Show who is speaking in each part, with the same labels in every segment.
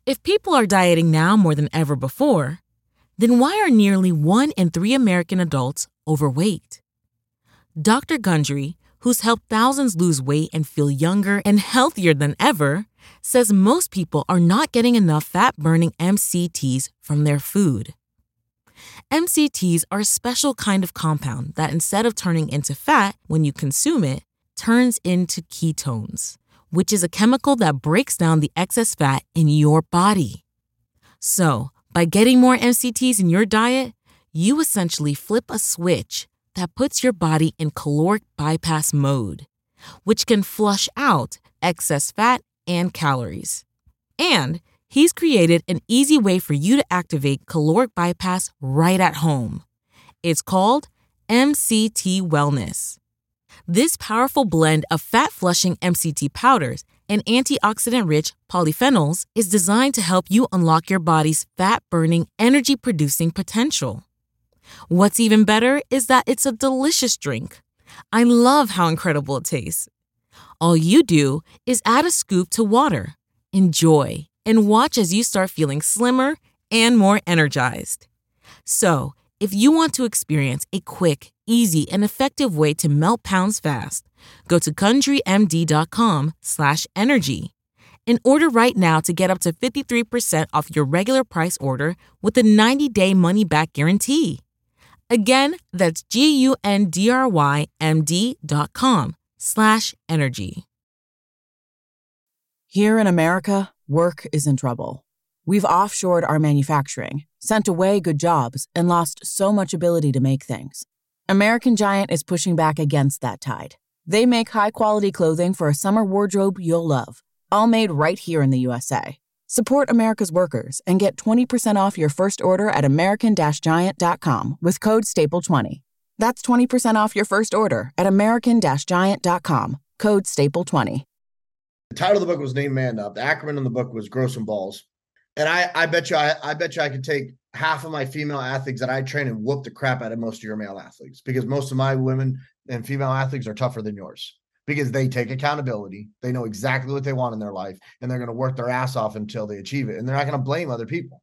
Speaker 1: If people are dieting now more than ever before, then why are nearly 1 in 3 American adults overweight? Dr. Gundry, who's helped thousands lose weight and feel younger and healthier than ever, says most people are not getting enough fat-burning MCTs from their food. MCTs are a special kind of compound that instead of turning into fat when you consume it, turns into ketones, which is a chemical that breaks down the excess fat in your body. So, by getting more MCTs in your diet, you essentially flip a switch that puts your body in caloric bypass mode, which can flush out excess fat and calories. And he's created an easy way for you to activate caloric bypass right at home. It's called MCT Wellness. This powerful blend of fat-flushing MCT powders and antioxidant-rich polyphenols is designed to help you unlock your body's fat-burning, energy-producing potential. What's even better is that it's a delicious drink. I love how incredible it tastes. All you do is add a scoop to water, enjoy, and watch as you start feeling slimmer and more energized. So, if you want to experience a quick, easy, and effective way to melt pounds fast, go to GundryMD.com/energy and order right now to get up to 53% off your regular price order with a 90-day money-back guarantee. Again, that's GUNDRYMD.com/energy.
Speaker 2: Here in America, work is in trouble. We've offshored our manufacturing, sent away good jobs, and lost so much ability to make things. American Giant is pushing back against that tide. They make high-quality clothing for a summer wardrobe you'll love, all made right here in the USA. Support America's workers and get 20% off your first order at American-Giant.com with code STAPLE20. That's 20% off your first order at American-Giant.com, code STAPLE20.
Speaker 3: The title of the book was Named Man Up. The acronym in the book was Grow Some Balls. And I bet you I could take half of my female athletes that I train and whoop the crap out of most of your male athletes, because most of my women and female athletes are tougher than yours because they take accountability. They know exactly what they want in their life, and they're going to work their ass off until they achieve it. And they're not going to blame other people.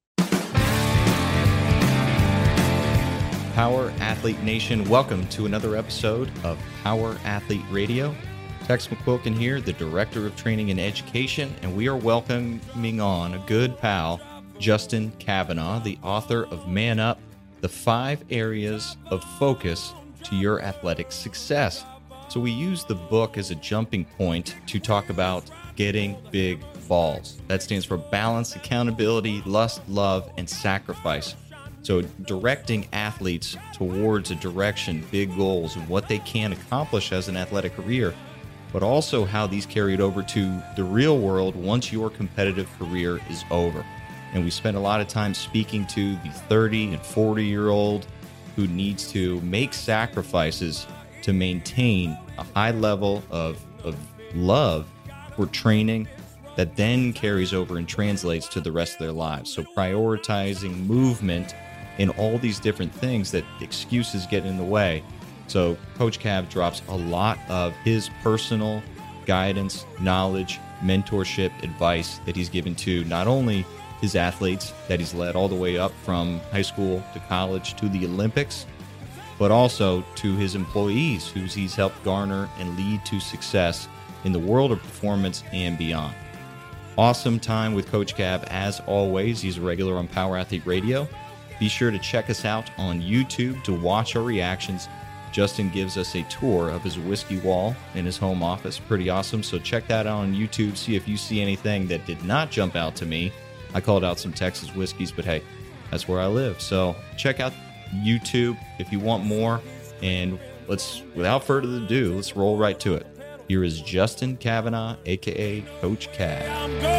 Speaker 4: Power Athlete Nation, welcome to another episode of Power Athlete Radio. Tex McQuilkin here, the Director of Training and Education, and we are welcoming on a good pal, Justin Kavanaugh, the author of Man Up, the 5 areas of focus to your athletic success. So we use the book as a jumping point to talk about getting big balls. That stands for balance, accountability, lust, love, and sacrifice. So directing athletes towards a direction, big goals, and what they can accomplish as an athletic career, but also how these carried over to the real world once your competitive career is over. And we spend a lot of time speaking to the 30 and 40-year-old who needs to make sacrifices to maintain a high level of love for training that then carries over and translates to the rest of their lives. So prioritizing movement in all these different things that excuses get in the way. So Coach Cav drops a lot of his personal guidance, knowledge, mentorship, advice that he's given to not only his athletes that he's led all the way up from high school to college to the Olympics, but also to his employees who he's helped garner and lead to success in the world of performance and beyond. Awesome time with Coach Cav as always. He's a regular on Power Athlete Radio. Be sure to check us out on YouTube to watch our reactions. Justin gives us a tour of his whiskey wall in his home office. Pretty awesome. So check that out on YouTube. See if you see anything that did not jump out to me. I called out some Texas whiskeys, but hey, that's where I live. So check out YouTube if you want more. And without further ado, let's roll right to it. Here is Justin Kavanaugh, a.k.a. Coach Cav.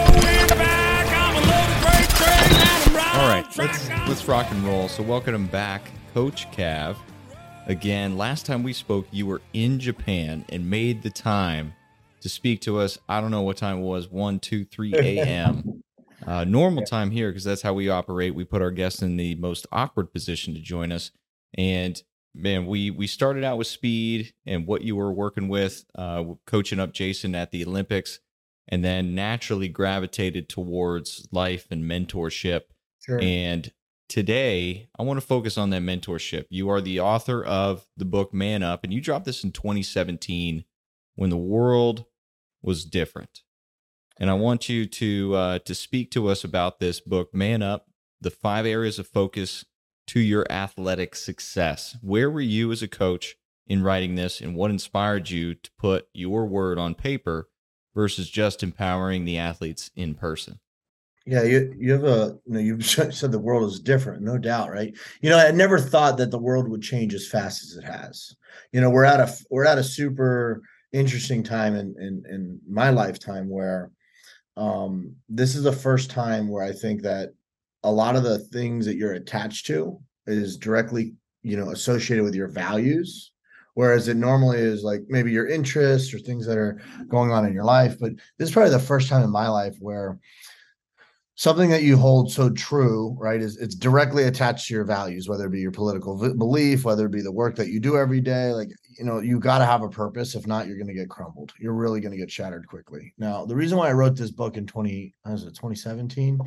Speaker 4: All right, let's rock and roll. So welcome back, Coach Cav. Again, last time we spoke, you were in Japan and made the time to speak to us. I don't know what time it was, 1, 2, 3 a.m. Normal time here, because that's how we operate. We put our guests in the most awkward position to join us. And man, we started out with speed and what you were working with, coaching up Jason at the Olympics. and then naturally gravitated towards life and mentorship.
Speaker 3: Sure.
Speaker 4: And today, I want to focus on that mentorship. You are the author of the book Man Up, and you dropped this in 2017 when the world was different. And I want you to speak to us about this book, Man Up, the 5 areas of focus to your athletic success. Where were you as a coach in writing this, and what inspired you to put your word on paper versus just empowering the athletes in person?
Speaker 3: Yeah, you've said the world is different, no doubt, right? I never thought that the world would change as fast as it has. We're at a super interesting time in my lifetime where this is the first time where I think that a lot of the things that you're attached to is directly, associated with your values, whereas it normally is like maybe your interests or things that are going on in your life. But this is probably the first time in my life where something that you hold so true, right, is it's directly attached to your values, whether it be your political belief, whether it be the work that you do every day. Like, you got to have a purpose. If not, you're going to get crumbled. You're really going to get shattered quickly. Now, the reason why I wrote this book in 2017,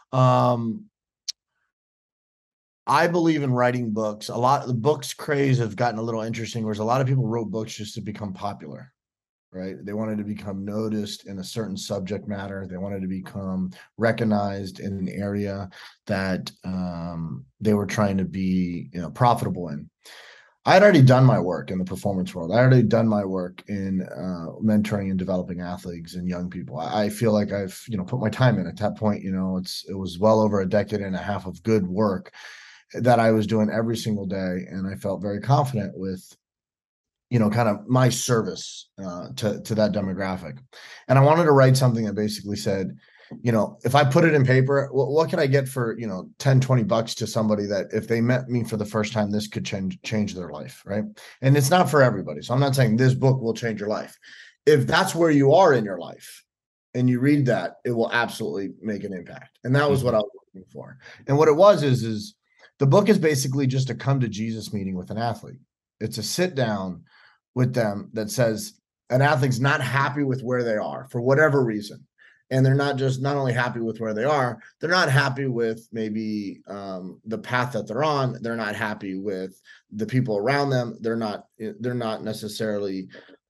Speaker 3: I believe in writing books. A lot of the books craze have gotten a little interesting, whereas a lot of people wrote books just to become popular. Right? They wanted to become noticed in a certain subject matter. They wanted to become recognized in an area that they were trying to be, profitable in. I had already done my work in the performance world. I had already done my work in mentoring and developing athletes and young people. I feel like I've, put my time in. At that point, it was well over a decade and a half of good work that I was doing every single day, and I felt very confident with kind of my service to that demographic. And I wanted to write something that basically said, if I put it in paper, what can I get for, $10, $20 to somebody that if they met me for the first time, this could change their life, right? And it's not for everybody. So I'm not saying this book will change your life. If that's where you are in your life and you read that, it will absolutely make an impact. And that was what I was looking for. And what it was is the book is basically just a come to Jesus meeting with an athlete. It's a sit down with them that says an athlete's not happy with where they are for whatever reason. And they're not only happy with where they are, they're not happy with maybe the path that they're on. They're not happy with the people around them. They're not necessarily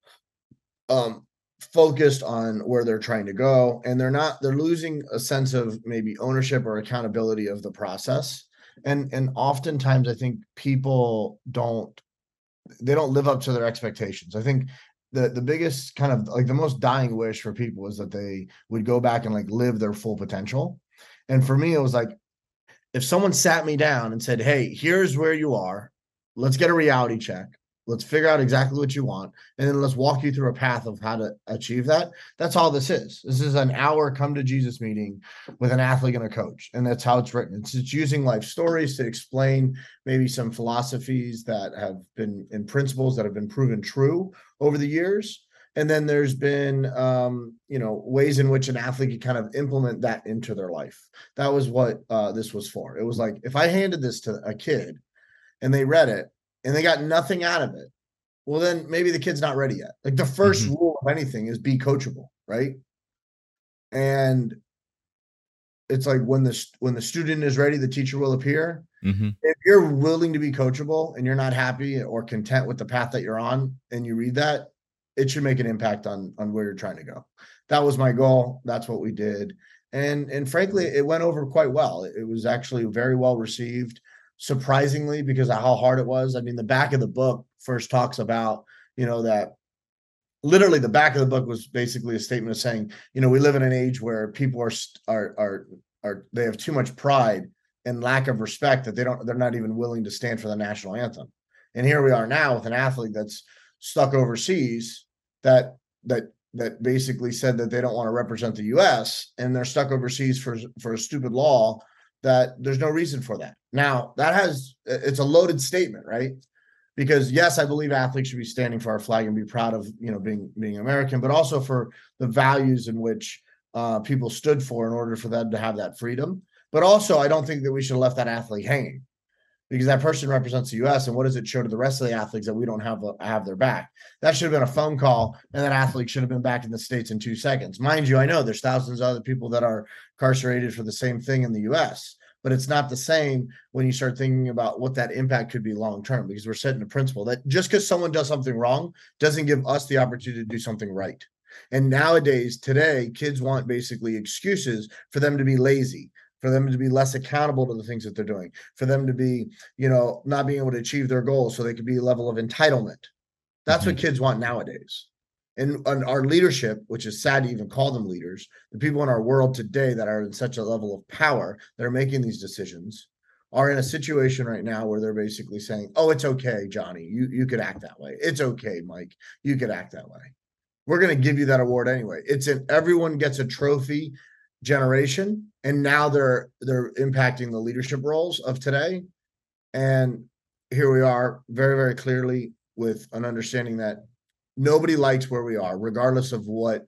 Speaker 3: focused on where they're trying to go. And they're losing a sense of maybe ownership or accountability of the process. And oftentimes I think people don't live up to their expectations. I think the biggest kind of like the most dying wish for people is that they would go back and like live their full potential. And for me, it was like, if someone sat me down and said, hey, here's where you are, let's get a reality check. Let's figure out exactly what you want. And then let's walk you through a path of how to achieve that. That's all this is. This is an hour come to Jesus meeting with an athlete and a coach. And that's how it's written. It's using life stories to explain maybe some philosophies that have been in principles that have been proven true over the years. And then there's been, ways in which an athlete could kind of implement that into their life. That was what this was for. It was like, if I handed this to a kid and they read it, and they got nothing out of it, well, then maybe the kid's not ready yet. Like the first rule of anything is be coachable, right? And it's like when the student is ready, the teacher will appear. If you're willing to be coachable and you're not happy or content with the path that you're on, and you read that, it should make an impact on where you're trying to go. That was my goal. That's what we did. And frankly, it went over quite well. It was actually very well received. Surprisingly, because of how hard it was. I mean, the back of the book first talks about, that literally the back of the book was basically a statement of saying, we live in an age where people are they have too much pride and lack of respect that they're not even willing to stand for the national anthem. And here we are now with an athlete that's stuck overseas that basically said that they don't want to represent the US, and they're stuck overseas for a stupid law that there's no reason for that. Now, it's a loaded statement, right? Because yes, I believe athletes should be standing for our flag and be proud of, being American, but also for the values in which people stood for in order for them to have that freedom. But also, I don't think that we should have left that athlete hanging, because that person represents the U.S. And what does it show to the rest of the athletes that we don't have their back? That should have been a phone call, and that athlete should have been back in the States in 2 seconds. Mind you, I know there's thousands of other people that are incarcerated for the same thing in the U.S., but it's not the same when you start thinking about what that impact could be long-term, because we're setting a principle that just because someone does something wrong doesn't give us the opportunity to do something right. And nowadays, today, kids want basically excuses for them to be lazy, for them to be less accountable to the things that they're doing, for them to be, not being able to achieve their goals so they could be a level of entitlement. That's what kids want nowadays. And our leadership, which is sad to even call them leaders, the people in our world today that are in such a level of power that are making these decisions are in a situation right now where they're basically saying, oh, it's okay, Johnny, you could act that way. It's okay, Mike, you could act that way. We're going to give you that award anyway. It's an everyone gets a trophy generation, and now they're impacting the leadership roles of today. And here we are very, very clearly with an understanding that nobody likes where we are, regardless of what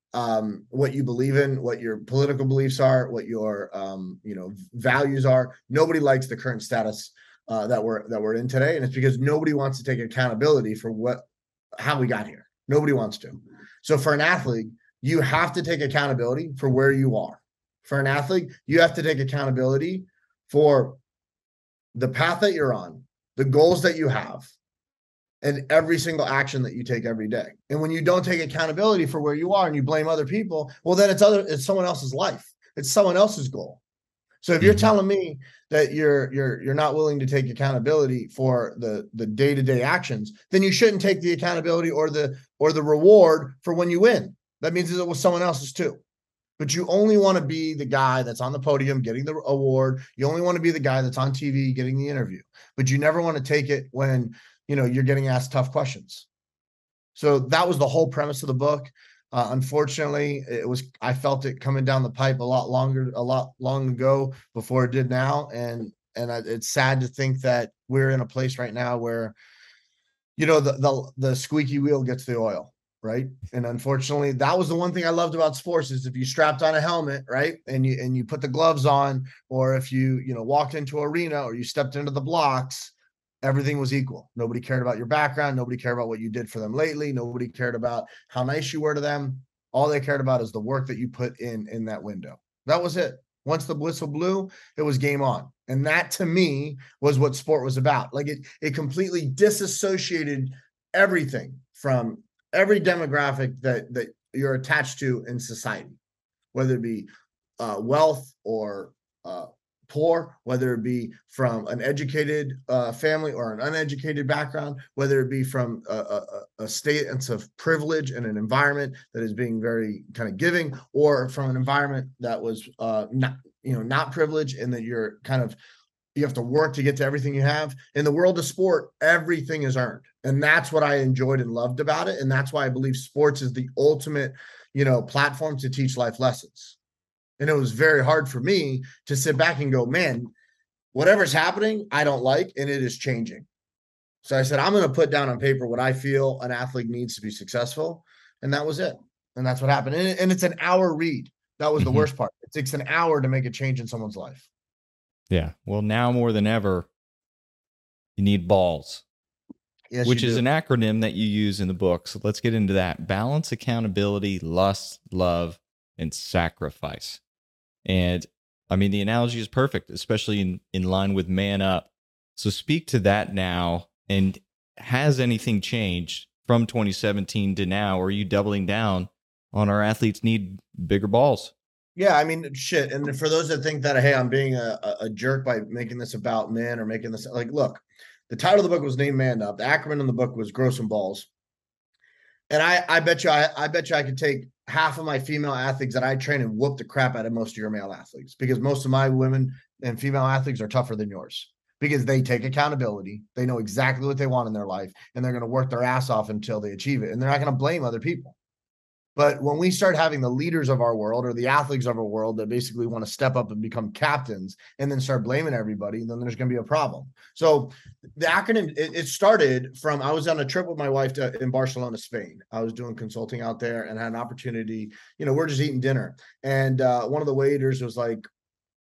Speaker 3: you believe in, what your political beliefs are, what your values are. Nobody likes the current status that we're in today, and it's because nobody wants to take accountability for how we got here. Nobody wants to. So for an athlete, you have to take accountability for where you are. For an athlete, you have to take accountability for the path that you're on, the goals that you have, and every single action that you take every day. And when you don't take accountability for where you are and you blame other people, well, then it's someone else's life. It's someone else's goal. So if you're telling me that you're not willing to take accountability for the day-to-day actions, then you shouldn't take the accountability or the reward for when you win. That means it was someone else's too. But you only want to be the guy that's on the podium getting the award. You only want to be the guy that's on TV getting the interview. But you never want to take it when you're getting asked tough questions. So that was the whole premise of the book. Unfortunately, I felt it coming down the pipe a lot long ago before it did now. And it's sad to think that we're in a place right now where, the squeaky wheel gets the oil, right? And unfortunately, that was the one thing I loved about sports is if you strapped on a helmet, right, and you put the gloves on, or if you walked into an arena or you stepped into the blocks, everything was equal. Nobody cared about your background. Nobody cared about what you did for them lately. Nobody cared about how nice you were to them. All they cared about is the work that you put in that window. That was it. Once the whistle blew, it was game on. And that to me was what sport was about. Like it completely disassociated everything from every demographic that you're attached to in society, whether it be wealth or poor, whether it be from an educated family or an uneducated background, whether it be from a stance of privilege and an environment that is being very kind of giving, or from an environment that was not privileged, and that you have to work to get to everything you have. In the world of sport, everything is earned. And that's what I enjoyed and loved about it. And that's why I believe sports is the ultimate, platform to teach life lessons. And it was very hard for me to sit back and go, man, whatever's happening, I don't like, and it is changing. So I said, I'm going to put down on paper what I feel an athlete needs to be successful. And that was it. And that's what happened. And it's an hour read. That was the worst part. It takes an hour to make a change in someone's life.
Speaker 4: Yeah. Well, now more than ever, you need BALLS, which is an acronym that you use in the book. So let's get into that. Balance, accountability, lust, love, and sacrifice. And I mean, the analogy is perfect, especially in line with Man Up. So speak to that now. And has anything changed from 2017 to now? Or are you doubling down on our athletes need bigger balls?
Speaker 3: Yeah, I mean, shit. And for those that think that, hey, I'm being a jerk by making this about men or making this look, the title of the book was named Man Up. The acronym in the book was Grow Some Balls. And I bet you I could take half of my female athletes that I train and whoop the crap out of most of your male athletes, because most of my women and female athletes are tougher than yours, because they take accountability. They know exactly what they want in their life, and they're going to work their ass off until they achieve it. And they're not going to blame other people. But when we start having the leaders of our world, or the athletes of our world, that basically want to step up and become captains and then start blaming everybody, then there's going to be a problem. So the acronym, it started from, I was on a trip with my wife in Barcelona, Spain. I was doing consulting out there and had an opportunity, we're just eating dinner. And one of the waiters was like,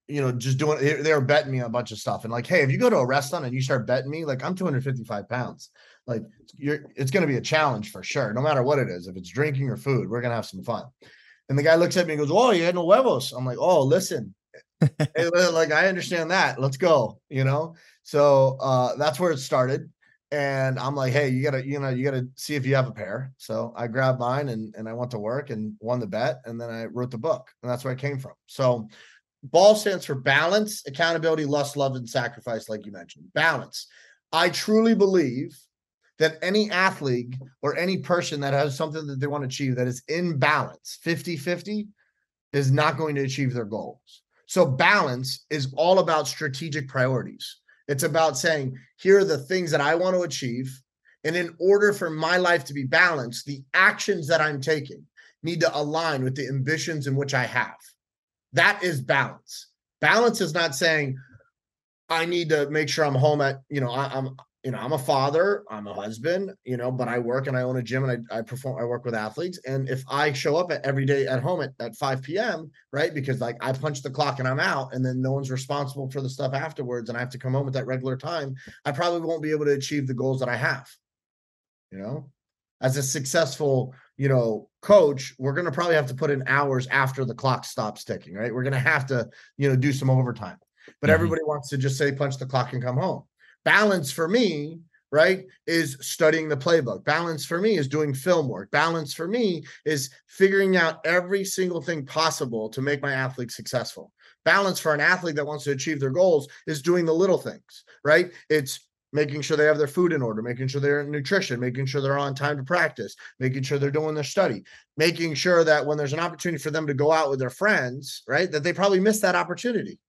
Speaker 3: just doing, they were betting me on a bunch of stuff. And like, hey, if you go to a restaurant and you start betting me, like I'm 255 pounds, like it's going to be a challenge for sure. No matter what it is, if it's drinking or food, we're going to have some fun. And the guy looks at me and goes, "Oh, you had no huevos." I'm like, "Oh, listen, like I understand that. Let's go." So that's where it started. And I'm like, "Hey, you gotta see if you have a pair." So I grabbed mine and I went to work and won the bet. And then I wrote the book, and that's where I came from. So BALL stands for balance, accountability, lust, love, and sacrifice, like you mentioned. Balance. I truly believe that any athlete or any person that has something that they want to achieve that is in balance, 50-50, is not going to achieve their goals. So balance is all about strategic priorities. It's about saying, here are the things that I want to achieve. And in order for my life to be balanced, the actions that I'm taking need to align with the ambitions in which I have. That is balance. Balance is not saying I need to make sure I'm home at, I'm a father, I'm a husband, but I work and I own a gym and I work with athletes. And if I show up every day at home at 5 p.m., right, because like I punch the clock and I'm out and then no one's responsible for the stuff afterwards and I have to come home at that regular time, I probably won't be able to achieve the goals that I have. As a successful, coach, we're going to probably have to put in hours after the clock stops ticking, right? We're going to have to, do some overtime, but everybody wants to just say, punch the clock and come home. Balance for me, right, is studying the playbook. Balance for me is doing film work. Balance for me is figuring out every single thing possible to make my athlete successful. Balance for an athlete that wants to achieve their goals is doing the little things, right? It's making sure they have their food in order, making sure they're in nutrition, making sure they're on time to practice, making sure they're doing their study, making sure that when there's an opportunity for them to go out with their friends, right, that they probably missed that opportunity.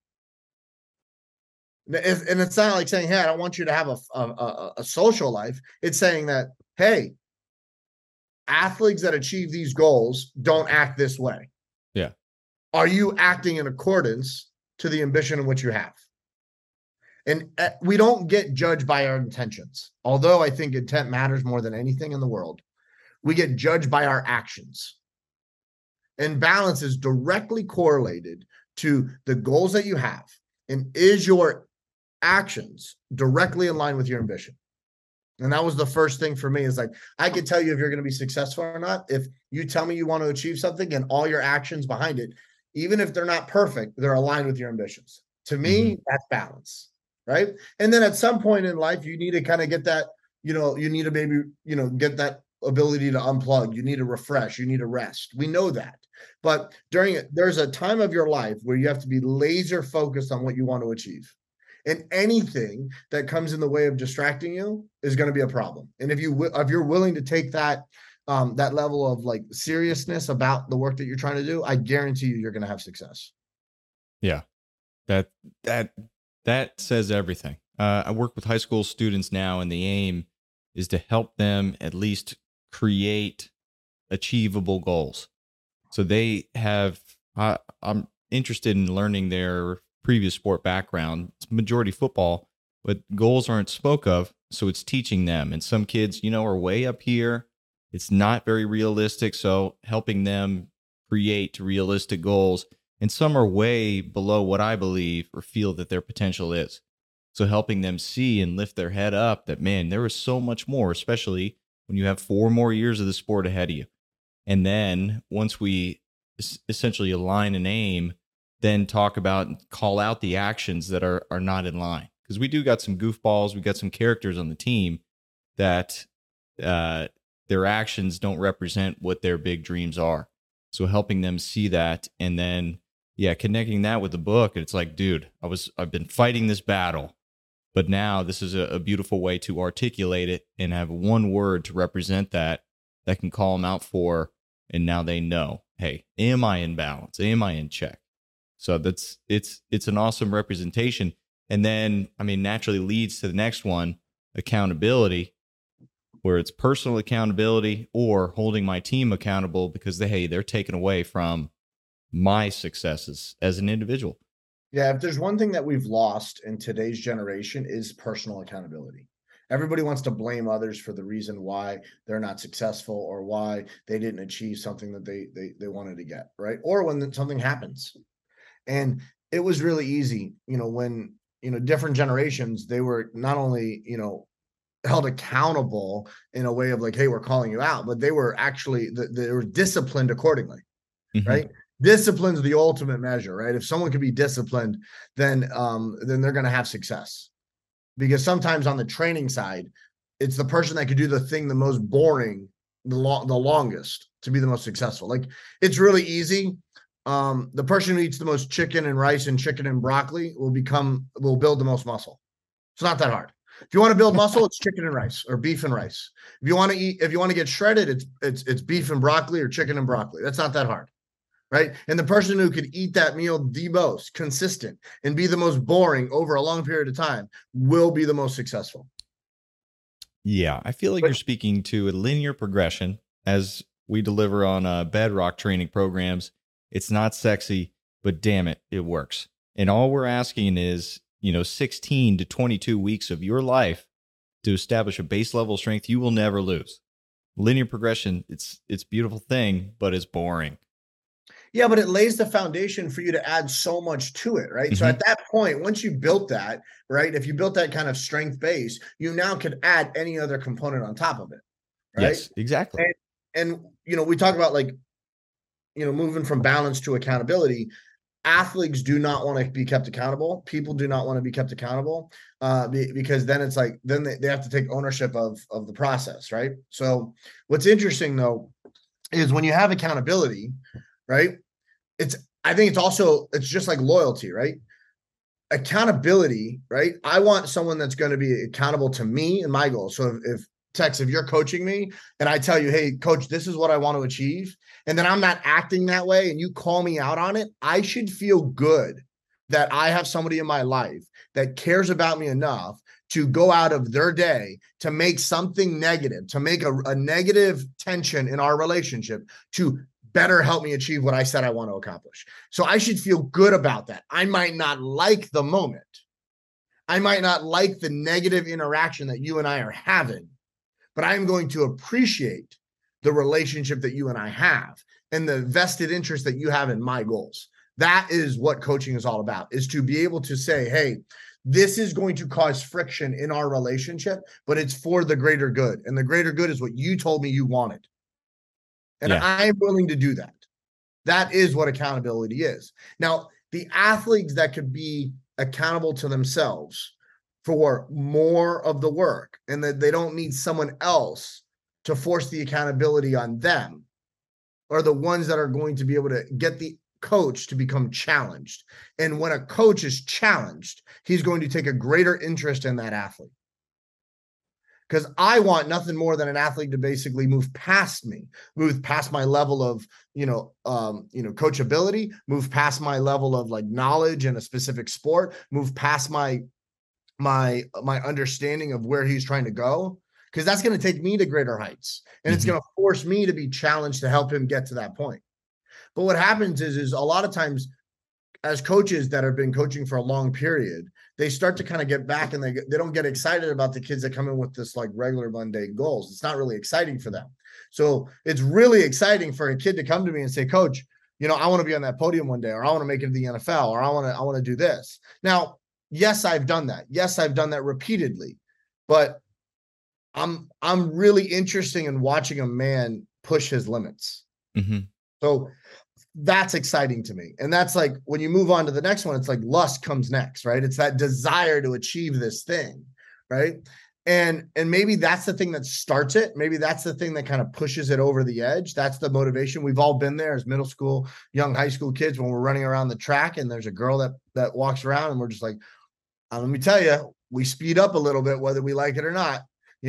Speaker 3: And it's not like saying, hey, I don't want you to have a social life. It's saying that, hey, athletes that achieve these goals don't act this way.
Speaker 4: Yeah.
Speaker 3: Are you acting in accordance to the ambition in which you have? And we don't get judged by our intentions. Although I think intent matters more than anything in the world, we get judged by our actions. And balance is directly correlated to the goals that you have. And is your actions directly in line with your ambition? And that was the first thing for me, is like, I can tell you if you're going to be successful or not if you tell me you want to achieve something and all your actions behind it, even if they're not perfect, they're aligned with your ambitions. To me, that's balance, right? And then at some point in life, you need to kind of get that, you need to maybe, get that ability to unplug. You need to refresh. You need to rest. We know that. But there's a time of your life where you have to be laser focused on what you want to achieve. And anything that comes in the way of distracting you is going to be a problem. And if you're willing to take that level of like seriousness about the work that you're trying to do, I guarantee you're going to have success.
Speaker 4: Yeah, that says everything. I work with high school students now, and the aim is to help them at least create achievable goals. So they have. I'm interested in learning their previous sport background. It's majority football, but goals aren't spoke of, so it's teaching them. And some kids, are way up here. It's not very realistic, so helping them create realistic goals. And some are way below what I believe or feel that their potential is. So helping them see and lift their head up that, man, there is so much more, especially when you have 4 more years of the sport ahead of you. And then once we essentially align an aim, then talk about and call out the actions that are not in line. Because we do got some goofballs, we got some characters on the team that their actions don't represent what their big dreams are. So helping them see that, and then connecting that with the book. And it's like, dude, I've been fighting this battle, but now this is a beautiful way to articulate it and have one word to represent that can call them out for. And now they know, hey, am I in balance? Am I in check? So it's an awesome representation. And then, naturally leads to the next one, accountability, where it's personal accountability or holding my team accountable because they're taken away from my successes as an individual.
Speaker 3: Yeah, if there's one thing that we've lost in today's generation is personal accountability. Everybody wants to blame others for the reason why they're not successful or why they didn't achieve something that they wanted to get, right? Or when something happens. And it was really easy, when, different generations, they were not only, held accountable in a way of like, hey, we're calling you out, but they were actually, they were disciplined accordingly, right? Discipline's the ultimate measure, right? If someone can be disciplined, then they're going to have success. Because sometimes on the training side, it's the person that could do the thing the most boring, the longest, to be the most successful. Like, it's really easy. The person who eats the most chicken and rice and chicken and broccoli will build the most muscle. It's not that hard. If you want to build muscle, it's chicken and rice or beef and rice. If you want to get shredded, it's beef and broccoli or chicken and broccoli. That's not that hard, right? And the person who could eat that meal the most consistent and be the most boring over a long period of time will be the most successful.
Speaker 4: Yeah, I feel like you're speaking to a linear progression as we deliver on Bedrock training programs. It's not sexy, but damn it, it works. And all we're asking is, 16 to 22 weeks of your life to establish a base level strength you will never lose. Linear progression, it's a beautiful thing, but it's boring.
Speaker 3: Yeah, but it lays the foundation for you to add so much to it, right? So at that point, once you built that, right, if you built that kind of strength base, you now could add any other component on top of it, right?
Speaker 4: Yes, exactly.
Speaker 3: And we talk about like, moving from balance to accountability. Athletes do not want to be kept accountable. People do not want to be kept accountable because then it's like, then they have to take ownership of the process, right? So what's interesting though, is when you have accountability, right? I think it's just like loyalty, right? Accountability, right? I want someone that's going to be accountable to me and my goals. So if Tex, if you're coaching me and I tell you, hey, coach, this is what I want to achieve, and then I'm not acting that way and you call me out on it, I should feel good that I have somebody in my life that cares about me enough to go out of their day to make something negative, to make a negative tension in our relationship to better help me achieve what I said I want to accomplish. So I should feel good about that. I might not like the moment. I might not like the negative interaction that you and I are having, but I'm going to appreciate the relationship that you and I have and the vested interest that you have in my goals. That is what coaching is all about, is to be able to say, hey, this is going to cause friction in our relationship, but it's for the greater good. And the greater good is what you told me you wanted. And I'm willing to do that. That is what accountability is. Now, the athletes that could be accountable to themselves for more of the work and that they don't need someone else to force the accountability on them are the ones that are going to be able to get the coach to become challenged. And when a coach is challenged, he's going to take a greater interest in that athlete. Because I want nothing more than an athlete to basically move past me, move past my level of, coachability, move past my level of like knowledge in a specific sport, move past my understanding of where he's trying to go, because that's going to take me to greater heights. And it's going to force me to be challenged to help him get to that point. But what happens is a lot of times as coaches that have been coaching for a long period, they start to kind of get back and they don't get excited about the kids that come in with this like regular mundane goals. It's not really exciting for them. So it's really exciting for a kid to come to me and say, coach, I want to be on that podium one day, or I want to make it to the NFL, or I want to do this. Now, yes, I've done that. Yes, I've done that repeatedly, but I'm really interested in watching a man push his limits. So that's exciting to me. And that's like, when you move on to the next one, it's like lust comes next, right? It's that desire to achieve this thing, right? And maybe that's the thing that starts it. Maybe that's the thing that kind of pushes it over the edge. That's the motivation. We've all been there as middle school, young high school kids, when we're running around the track and there's a girl that walks around and we're just like, let me tell you, we speed up a little bit, whether we like it or not,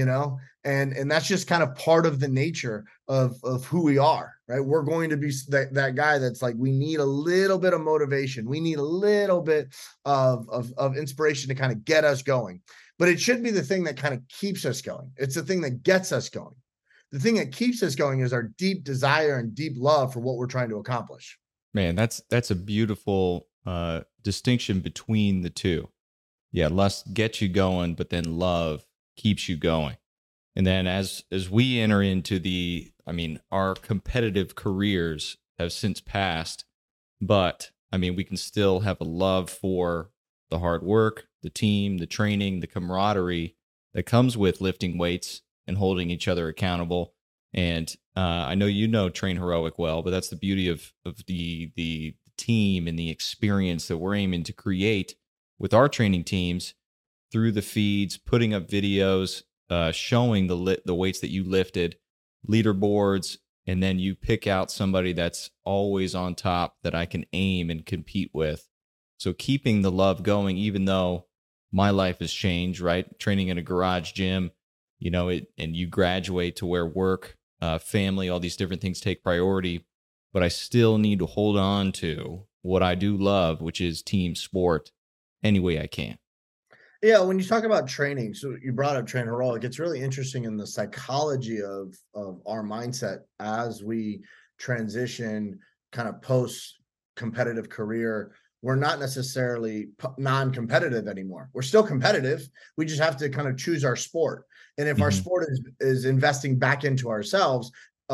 Speaker 3: and that's just kind of part of the nature of who we are, right? We're going to be that guy that's like, we need a little bit of motivation. We need a little bit of inspiration to kind of get us going, but it should be the thing that kind of keeps us going. It's the thing that gets us going. The thing that keeps us going is our deep desire and deep love for what we're trying to accomplish.
Speaker 4: Man, that's a beautiful distinction between the two. Yeah, lust gets you going, but then love keeps you going. And then as we enter into our competitive careers have since passed, but I mean, we can still have a love for the hard work, the team, the training, the camaraderie that comes with lifting weights and holding each other accountable. And I know you know Train Heroic well, but that's the beauty of the team and the experience that we're aiming to create with our training teams through the feeds, putting up videos, showing the weights that you lifted, leaderboards, and then you pick out somebody that's always on top that I can aim and compete with. So keeping the love going, even though my life has changed, right? Training in a garage gym, and you graduate to where work, family, all these different things take priority, but I still need to hold on to what I do love, which is team sport, any way I can.
Speaker 3: Yeah, when you talk about training, so you brought up Train Heroic, it's really interesting in the psychology of our mindset as we transition kind of post-competitive career. We're not necessarily non-competitive anymore. We're still competitive. We just have to kind of choose our sport. And if our sport is investing back into ourselves,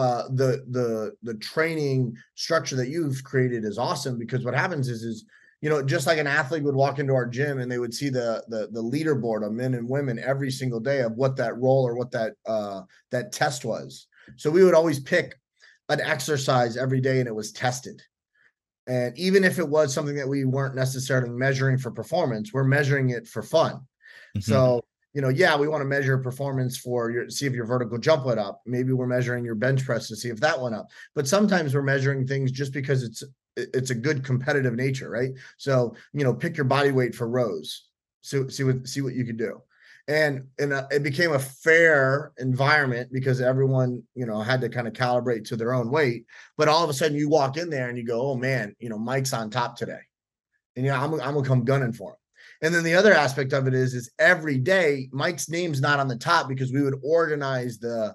Speaker 3: the training structure that you've created is awesome, because what happens is just like an athlete would walk into our gym and they would see the leaderboard of men and women every single day of what that role or what that test was. So we would always pick an exercise every day and it was tested. And even if it was something that we weren't necessarily measuring for performance, we're measuring it for fun. So, we want to measure performance see if your vertical jump went up. Maybe we're measuring your bench press to see if that went up. But sometimes we're measuring things just because it's a good competitive nature, right? So, pick your body weight for rows. So see what you can do. And it became a fair environment because everyone, had to kind of calibrate to their own weight. But all of a sudden you walk in there and you go, oh man, Mike's on top today. And I'm gonna come gunning for him. And then the other aspect of it is every day Mike's name's not on the top, because we would organize the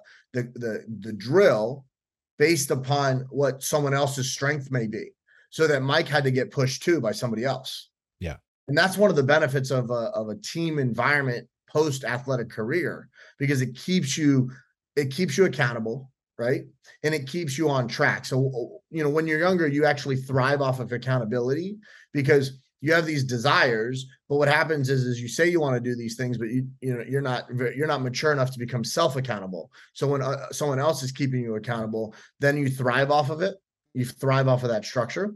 Speaker 3: drill based upon what someone else's strength may be, so that Mike had to get pushed too by somebody else.
Speaker 4: Yeah.
Speaker 3: And that's one of the benefits of a team environment post-athletic career, because it keeps you accountable, right? And it keeps you on track. So, when you're younger, you actually thrive off of accountability because you have these desires, but what happens is you say you want to do these things, but you're not mature enough to become self-accountable. So when someone else is keeping you accountable, then you thrive off of it. You thrive off of that structure.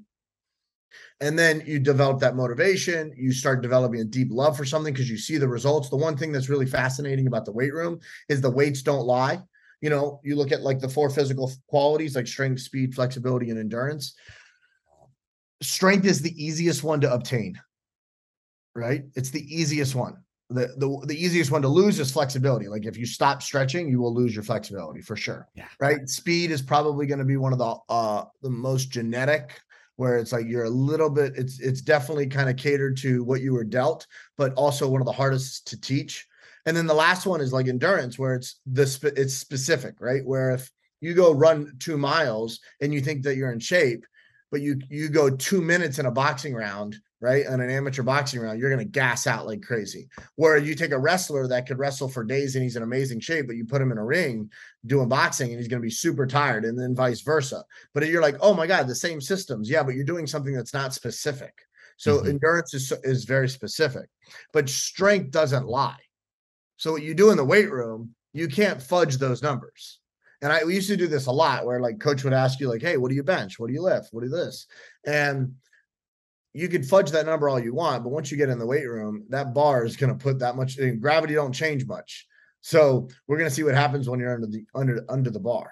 Speaker 3: And then you develop that motivation. You start developing a deep love for something because you see the results. The one thing that's really fascinating about the weight room is the weights don't lie. You look at like the 4 physical qualities, like strength, speed, flexibility, and endurance. Strength is the easiest one to obtain, right? It's the easiest one. The easiest one to lose is flexibility. Like if you stop stretching, you will lose your flexibility for sure.
Speaker 4: Yeah.
Speaker 3: Right. Speed is probably going to be one of the most genetic, where it's like you're a little bit, it's definitely kind of catered to what you were dealt, but also one of the hardest to teach. And then the last one is like endurance, where it's specific, right? Where if you go run 2 miles and you think that you're in shape, but you go 2 minutes in a boxing round, right? In an amateur boxing round, you're going to gas out like crazy. Where you take a wrestler that could wrestle for days and he's in amazing shape, but you put him in a ring doing boxing and he's going to be super tired, and then vice versa. But you're like, oh my God, the same systems. Yeah, but you're doing something that's not specific. So endurance is very specific, but strength doesn't lie. So what you do in the weight room, you can't fudge those numbers. And we used to do this a lot, where like coach would ask you like, hey, what do you bench? What do you lift? What do this? And you could fudge that number all you want, but once you get in the weight room, that bar is going to put that much, and gravity don't change much. So we're going to see what happens when you're under the bar.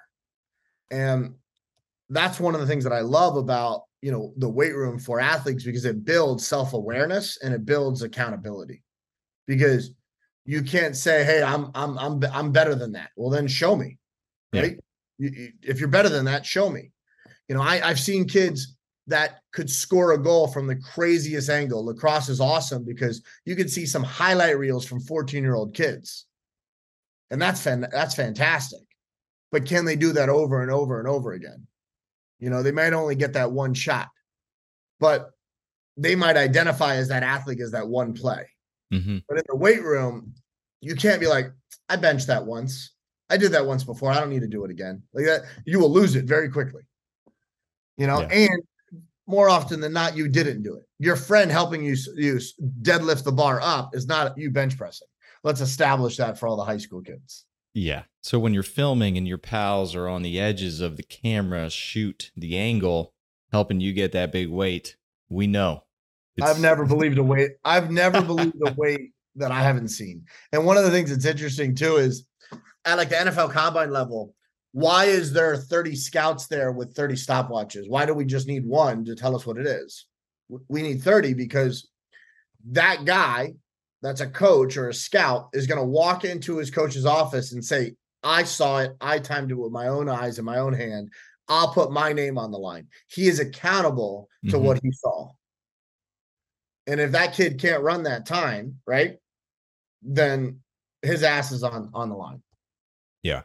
Speaker 3: And that's one of the things that I love about, the weight room for athletes, because it builds self-awareness and it builds accountability. Because you can't say, hey, I'm better than that. Well, then show me. Right? If you're better than that, show me. I've seen kids that could score a goal from the craziest angle. Lacrosse is awesome because you can see some highlight reels from 14-year-old kids. And that's fantastic. But can they do that over and over and over again? They might only get that one shot, but they might identify as that athlete as that one play. But in the weight room, you can't be like, I benched that once. I did that once before. I don't need to do it again. Like that, you will lose it very quickly. And more often than not, you didn't do it. Your friend helping you deadlift the bar up is not you bench pressing. Let's establish that for all the high school kids.
Speaker 4: Yeah. So when you're filming and your pals are on the edges of the camera, shoot the angle, helping you get that big weight, we know.
Speaker 3: I've never believed a weight. I've never believed a weight that I haven't seen. And one of the things that's interesting too is at like the NFL combine level, why is there 30 scouts there with 30 stopwatches? Why do we just need one to tell us what it is? We need 30 because that guy that's a coach or a scout is going to walk into his coach's office and say, I saw it. I timed it with my own eyes and my own hand. I'll put my name on the line. He is accountable to what he saw. And if that kid can't run that time, right, then his ass is on the line.
Speaker 4: Yeah.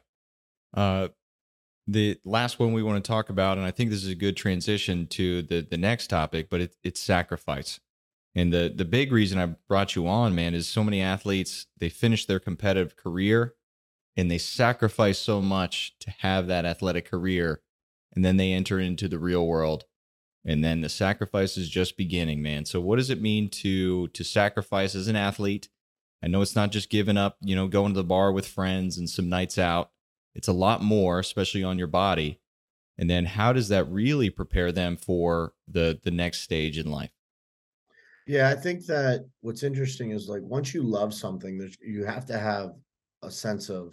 Speaker 4: The last one we want to talk about, and I think this is a good transition to the next topic, but it's sacrifice. And the big reason I brought you on, man, is so many athletes, they finish their competitive career and they sacrifice so much to have that athletic career. And then they enter into the real world. And then the sacrifice is just beginning, man. So what does it mean to sacrifice as an athlete? I know it's not just giving up, going to the bar with friends and some nights out. It's a lot more, especially on your body. And then how does that really prepare them for the next stage in life?
Speaker 3: Yeah, I think that what's interesting is like once you love something, you have to have a sense of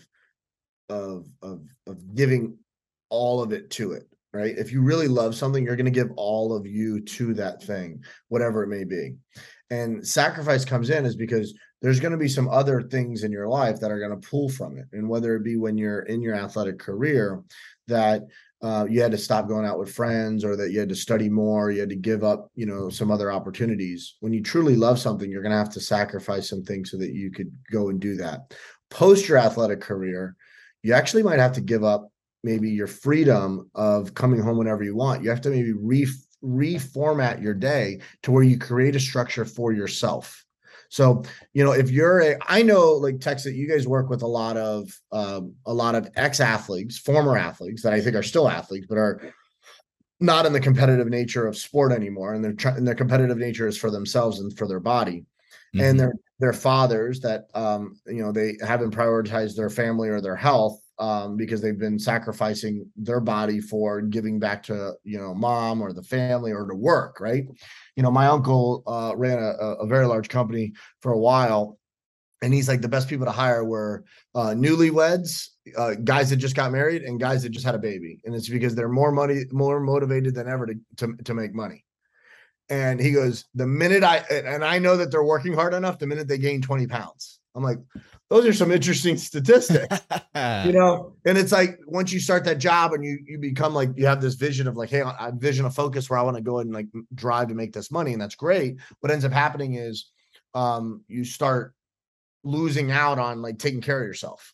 Speaker 3: giving all of it to it, right? If you really love something, you're going to give all of you to that thing, whatever it may be. And sacrifice comes in is because there's going to be some other things in your life that are going to pull from it. And whether it be when you're in your athletic career that you had to stop going out with friends or that you had to study more, you had to give up, some other opportunities. When you truly love something, you're going to have to sacrifice some things so that you could go and do that. Post your athletic career, you actually might have to give up maybe your freedom of coming home whenever you want. You have to maybe reformat your day to where you create a structure for yourself. So, if I know like Tex, that you guys work with a lot of ex-athletes, former athletes that I think are still athletes, but are not in the competitive nature of sport anymore. And their competitive nature is for themselves and for their body. Mm-hmm. And their fathers that, they haven't prioritized their family or their health because they've been sacrificing their body for giving back to, mom or the family or to work. Right. My uncle ran a very large company for a while, and he's like the best people to hire were newlyweds, guys that just got married, and guys that just had a baby. And it's because they're more motivated than ever to make money. And he goes, the minute I know that they're working hard enough, the minute they gain 20 pounds, I'm like, those are some interesting statistics, and it's like, once you start that job and you become like, you have this vision of like, hey, I vision a focus where I want to go and like drive to make this money. And that's great. What ends up happening is you start losing out on like taking care of yourself.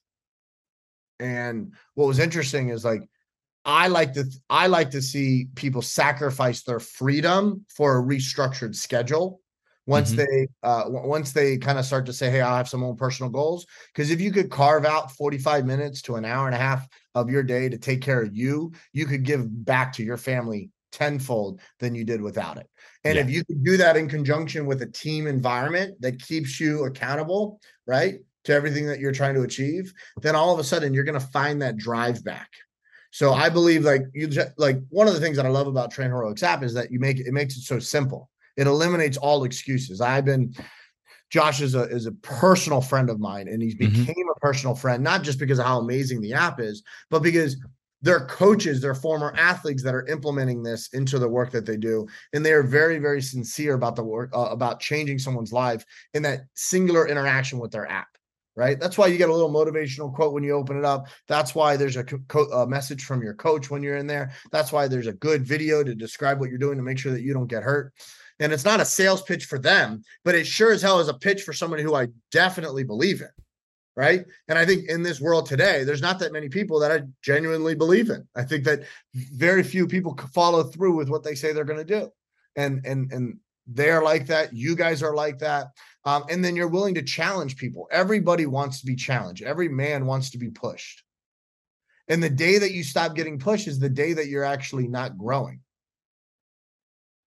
Speaker 3: And what was interesting is like, I like to see people sacrifice their freedom for a restructured schedule. Once they kind of start to say, hey, I have some own personal goals. Because if you could carve out 45 minutes to an hour and a half of your day to take care of you could give back to your family tenfold than you did without it. And if you could do that in conjunction with a team environment that keeps you accountable, right, to everything that you're trying to achieve, then all of a sudden you're going to find that drive back. So I believe like one of the things that I love about Train Heroics app is that it makes it so simple. It eliminates all excuses. Josh is a personal friend of mine, and he's became a personal friend, not just because of how amazing the app is, but because they're coaches, they're former athletes that are implementing this into the work that they do. And they are very, very sincere about the work, about changing someone's life in that singular interaction with their app. Right. That's why you get a little motivational quote when you open it up. That's why there's a message from your coach when you're in there. That's why there's a good video to describe what you're doing to make sure that you don't get hurt. And it's not a sales pitch for them, but it sure as hell is a pitch for somebody who I definitely believe in. Right. And I think in this world today, there's not that many people that I genuinely believe in. I think that very few people follow through with what they say they're going to do. And they're like that. You guys are like that. And then you're willing to challenge people. Everybody wants to be challenged. Every man wants to be pushed. And the day that you stop getting pushed is the day that you're actually not growing.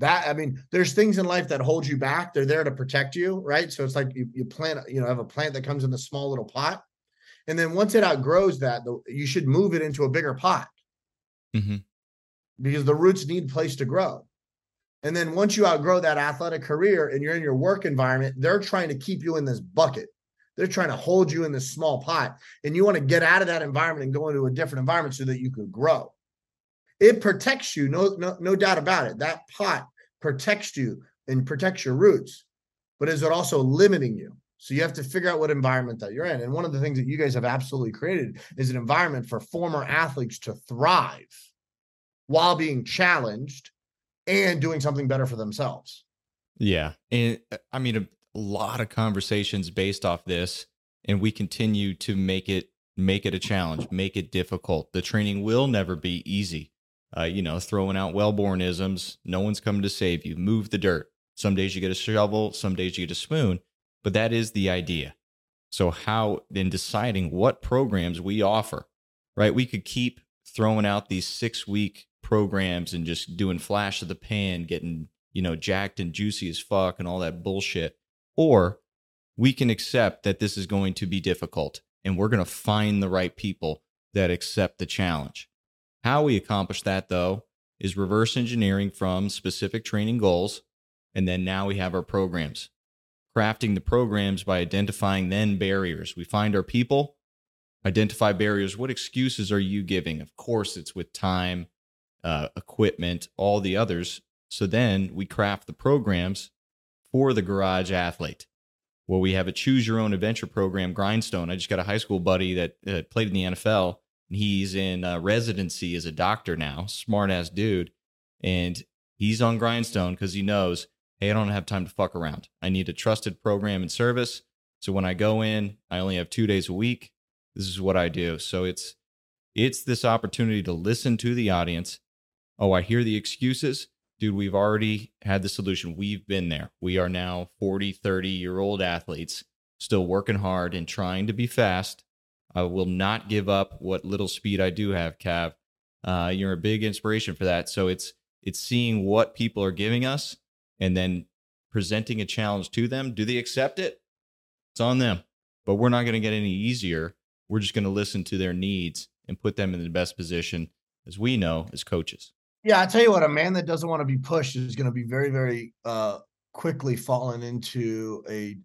Speaker 3: There's things in life that hold you back. They're there to protect you, right? So it's like you plant, have a plant that comes in a small little pot. And then once it outgrows that, you should move it into a bigger pot because the roots need a place to grow. And then once you outgrow that athletic career and you're in your work environment, they're trying to keep you in this bucket. They're trying to hold you in this small pot, and you want to get out of that environment and go into a different environment so that you could grow. It protects you, no doubt about it. That pot protects you and protects your roots, but is it also limiting you? So you have to figure out what environment that you're in. And one of the things that you guys have absolutely created is an environment for former athletes to thrive while being challenged and doing something better for themselves.
Speaker 4: Yeah. And I mean, a lot of conversations based off this, and we continue to make it a challenge, make it difficult. The training will never be easy. Throwing out Wellborn-isms, no one's coming to save you. Move the dirt. Some days you get a shovel, some days you get a spoon, but that is the idea. So how, in deciding what programs we offer, right? We could keep throwing out these 6-week programs and just doing flash of the pan, getting, jacked and juicy as fuck and all that bullshit. Or we can accept that this is going to be difficult and we're going to find the right people that accept the challenge. How we accomplish that, though, is reverse engineering from specific training goals. And then now we have our programs. Crafting the programs by identifying then barriers. We find our people, identify barriers. What excuses are you giving? Of course, it's with time, equipment, all the others. So then we craft the programs for the garage athlete. Well, we have a choose your own adventure program, Grindstone. I just got a high school buddy that played in the NFL. And he's in residency as a doctor now, smart ass dude. And he's on Grindstone because he knows, hey, I don't have time to fuck around. I need a trusted program and service. So when I go in, I only have 2 days a week. This is what I do. So it's this opportunity to listen to the audience. Oh, I hear the excuses. Dude, we've already had the solution. We've been there. We are now 40, 30-year-old athletes still working hard and trying to be fast. I will not give up what little speed I do have, Cav. You're a big inspiration for that. So it's seeing what people are giving us and then presenting a challenge to them. Do they accept it? It's on them. But we're not going to get any easier. We're just going to listen to their needs and put them in the best position, as we know, as coaches.
Speaker 3: Yeah, I tell you what, a man that doesn't want to be pushed is going to be very, very quickly fallen into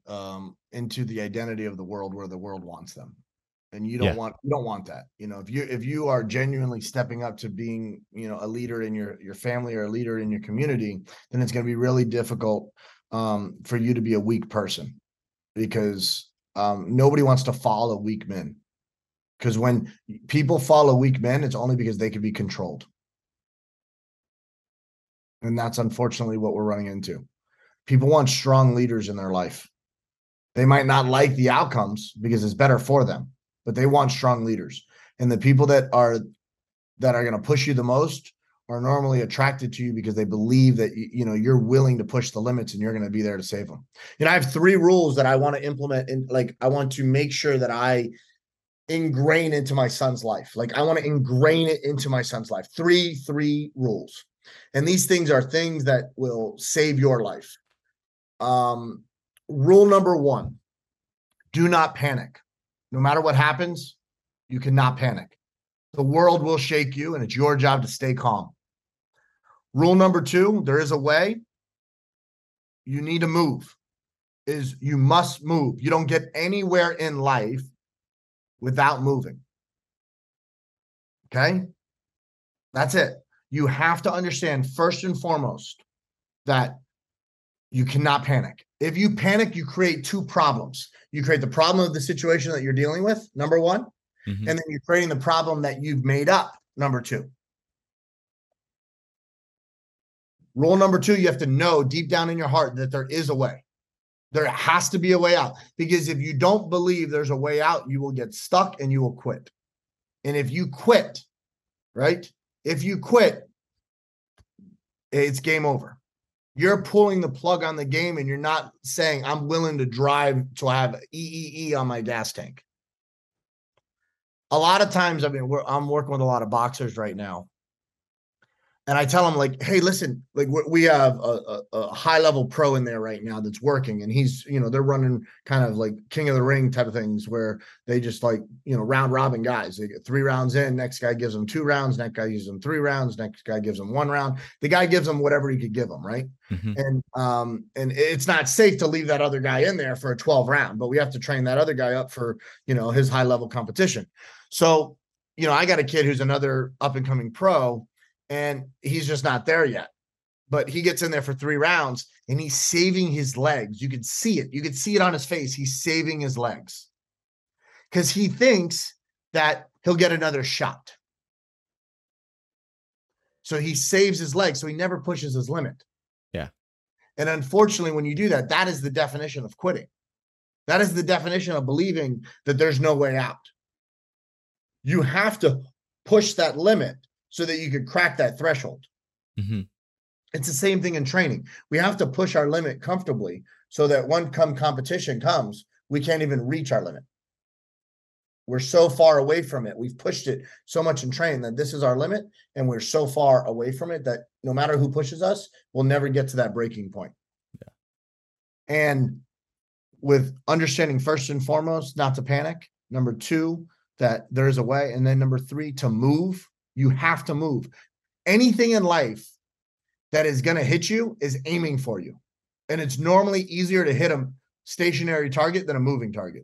Speaker 3: the identity of the world where the world wants them. And you don't want that. If you are genuinely stepping up to being, a leader in your family or a leader in your community, then it's going to be really difficult for you to be a weak person, because nobody wants to follow weak men. Because when people follow weak men, it's only because they can be controlled. And that's unfortunately what we're running into. People want strong leaders in their life. They might not like the outcomes because it's better for them, but they want strong leaders. And the people that are going to push you the most are normally attracted to you because they believe that you're willing to push the limits and you're going to be there to save them. I have 3 rules that I want to implement, and I want to make sure that I ingrain into my son's life. I want to ingrain it into my son's life. 3 rules. And these things are things that will save your life. Rule number 1, do not panic. No matter what happens, you cannot panic. The world will shake you, and it's your job to stay calm. Rule number 2, there is a way. You need to move. You must move. You don't get anywhere in life without moving. Okay? That's it. You have to understand first and foremost that you cannot panic. If you panic, you create 2 problems. You create the problem of the situation that you're dealing with, number 1, and then you're creating the problem that you've made up, number 2. Rule number 2, you have to know deep down in your heart that there is a way. There has to be a way out, because if you don't believe there's a way out, you will get stuck and you will quit. And if you quit, right? If you quit, it's game over. You're pulling the plug on the game, and you're not saying, I'm willing to drive to have EEE on my gas tank. A lot of times, I'm working with a lot of boxers right now. And I tell him like, hey, listen, like we have a high level pro in there right now that's working. And he's, they're running kind of like King of the Ring type of things where they just like, round robin guys. They get 3 rounds in. Next guy gives them 2 rounds. Next guy gives them 3 rounds. Next guy gives them 1 round. The guy gives them whatever he could give them. Right. And it's not safe to leave that other guy in there for a 12 round, but we have to train that other guy up for, his high level competition. So, I got a kid who's another up and coming pro, and he's just not there yet, but he gets in there for 3 rounds and he's saving his legs. You could see it. You could see it on his face. He's saving his legs because he thinks that he'll get another shot. So he saves his legs. So he never pushes his limit.
Speaker 4: Yeah.
Speaker 3: And unfortunately, when you do that, that is the definition of quitting. That is the definition of believing that there's no way out. You have to push that limit so that you could crack that threshold. It's the same thing in training. We have to push our limit comfortably so that when competition comes, we can't even reach our limit. We're so far away from it. We've pushed it so much in training that this is our limit, and we're so far away from it that no matter who pushes us, we'll never get to that breaking point. Yeah. And with understanding first and foremost, not to panic. Number 2, that there's a way. And then number 3, to move. You have to move. Anything in life that is going to hit you is aiming for you. And it's normally easier to hit a stationary target than a moving target.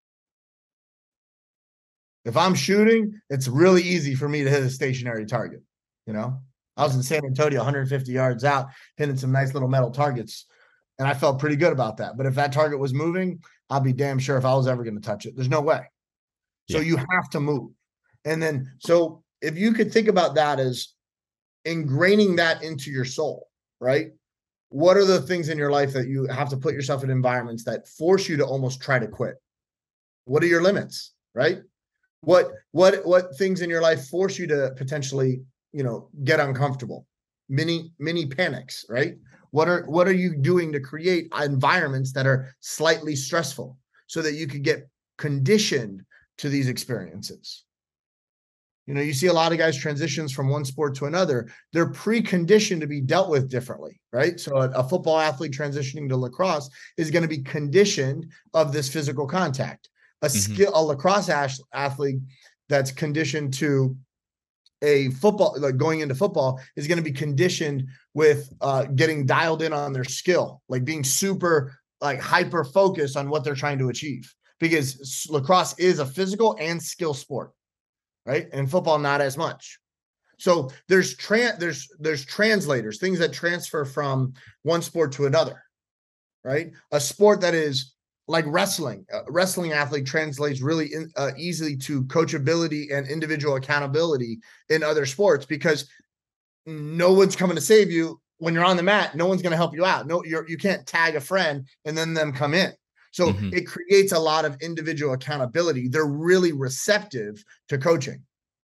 Speaker 3: If I'm shooting, it's really easy for me to hit a stationary target. I was in San Antonio, 150 yards out, hitting some nice little metal targets. And I felt pretty good about that. But if that target was moving, I'll be damn sure if I was ever going to touch it. There's no way. So you have to move. And then, so if you could think about that as ingraining that into your soul, right? What are the things in your life that you have to put yourself in environments that force you to almost try to quit? What are your limits, right? What things in your life force you to potentially, get uncomfortable? Mini panics, right? What are you doing to create environments that are slightly stressful so that you could get conditioned to these experiences? You see a lot of guys transitions from one sport to another. They're preconditioned to be dealt with differently, right? So a football athlete transitioning to lacrosse is going to be conditioned of this physical contact. A lacrosse athlete that's conditioned to a football, like going into football, is going to be conditioned with getting dialed in on their skill, like being super like hyper focused on what they're trying to achieve, because lacrosse is a physical and skill sport. Right. And football, not as much. So there's translators, things that transfer from one sport to another. Right. A sport that is like wrestling, a wrestling athlete translates really easily to coachability and individual accountability in other sports, because no one's coming to save you when you're on the mat. No one's going to help you out. No, you can't tag a friend and then them come in. So it creates a lot of individual accountability. They're really receptive to coaching.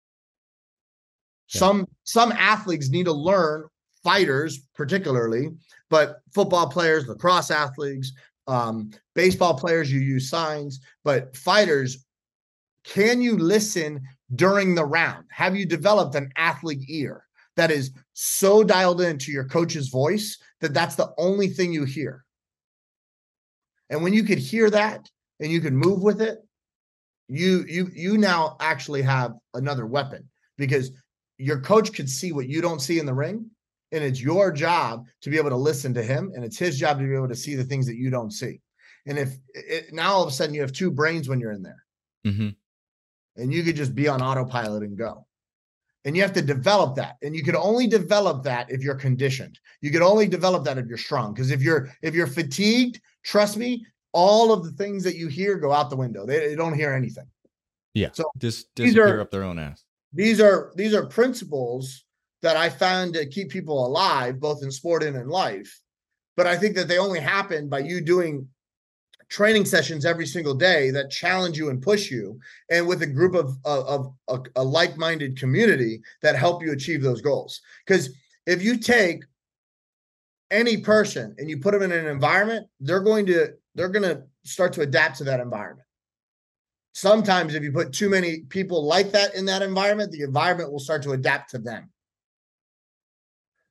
Speaker 3: Yeah. Some athletes need to learn, fighters particularly, but football players, lacrosse athletes, baseball players, you use signs, but fighters, can you listen during the round? Have you developed an athlete ear that is so dialed into your coach's voice that that's the only thing you hear? And when you could hear that and you can move with it, you now actually have another weapon, because your coach could see what you don't see in the ring, and it's your job to be able to listen to him, and it's his job to be able to see the things that you don't see. And now all of a sudden you have 2 brains when you're in there, and you could just be on autopilot and go. And you have to develop that. And you can only develop that if you're conditioned. You can only develop that if you're strong. Because if you're fatigued, trust me, all of the things that you hear go out the window. They don't hear anything.
Speaker 4: Yeah. So just disappear up their own ass.
Speaker 3: These are principles that I found to keep people alive, both in sport and in life. But I think that they only happen by you doing training sessions every single day that challenge you and push you, and with a group of a like-minded community that help you achieve those goals. Because if you take any person and you put them in an environment, they're going to start to adapt to that environment. Sometimes if you put too many people like that in that environment, the environment will start to adapt to them.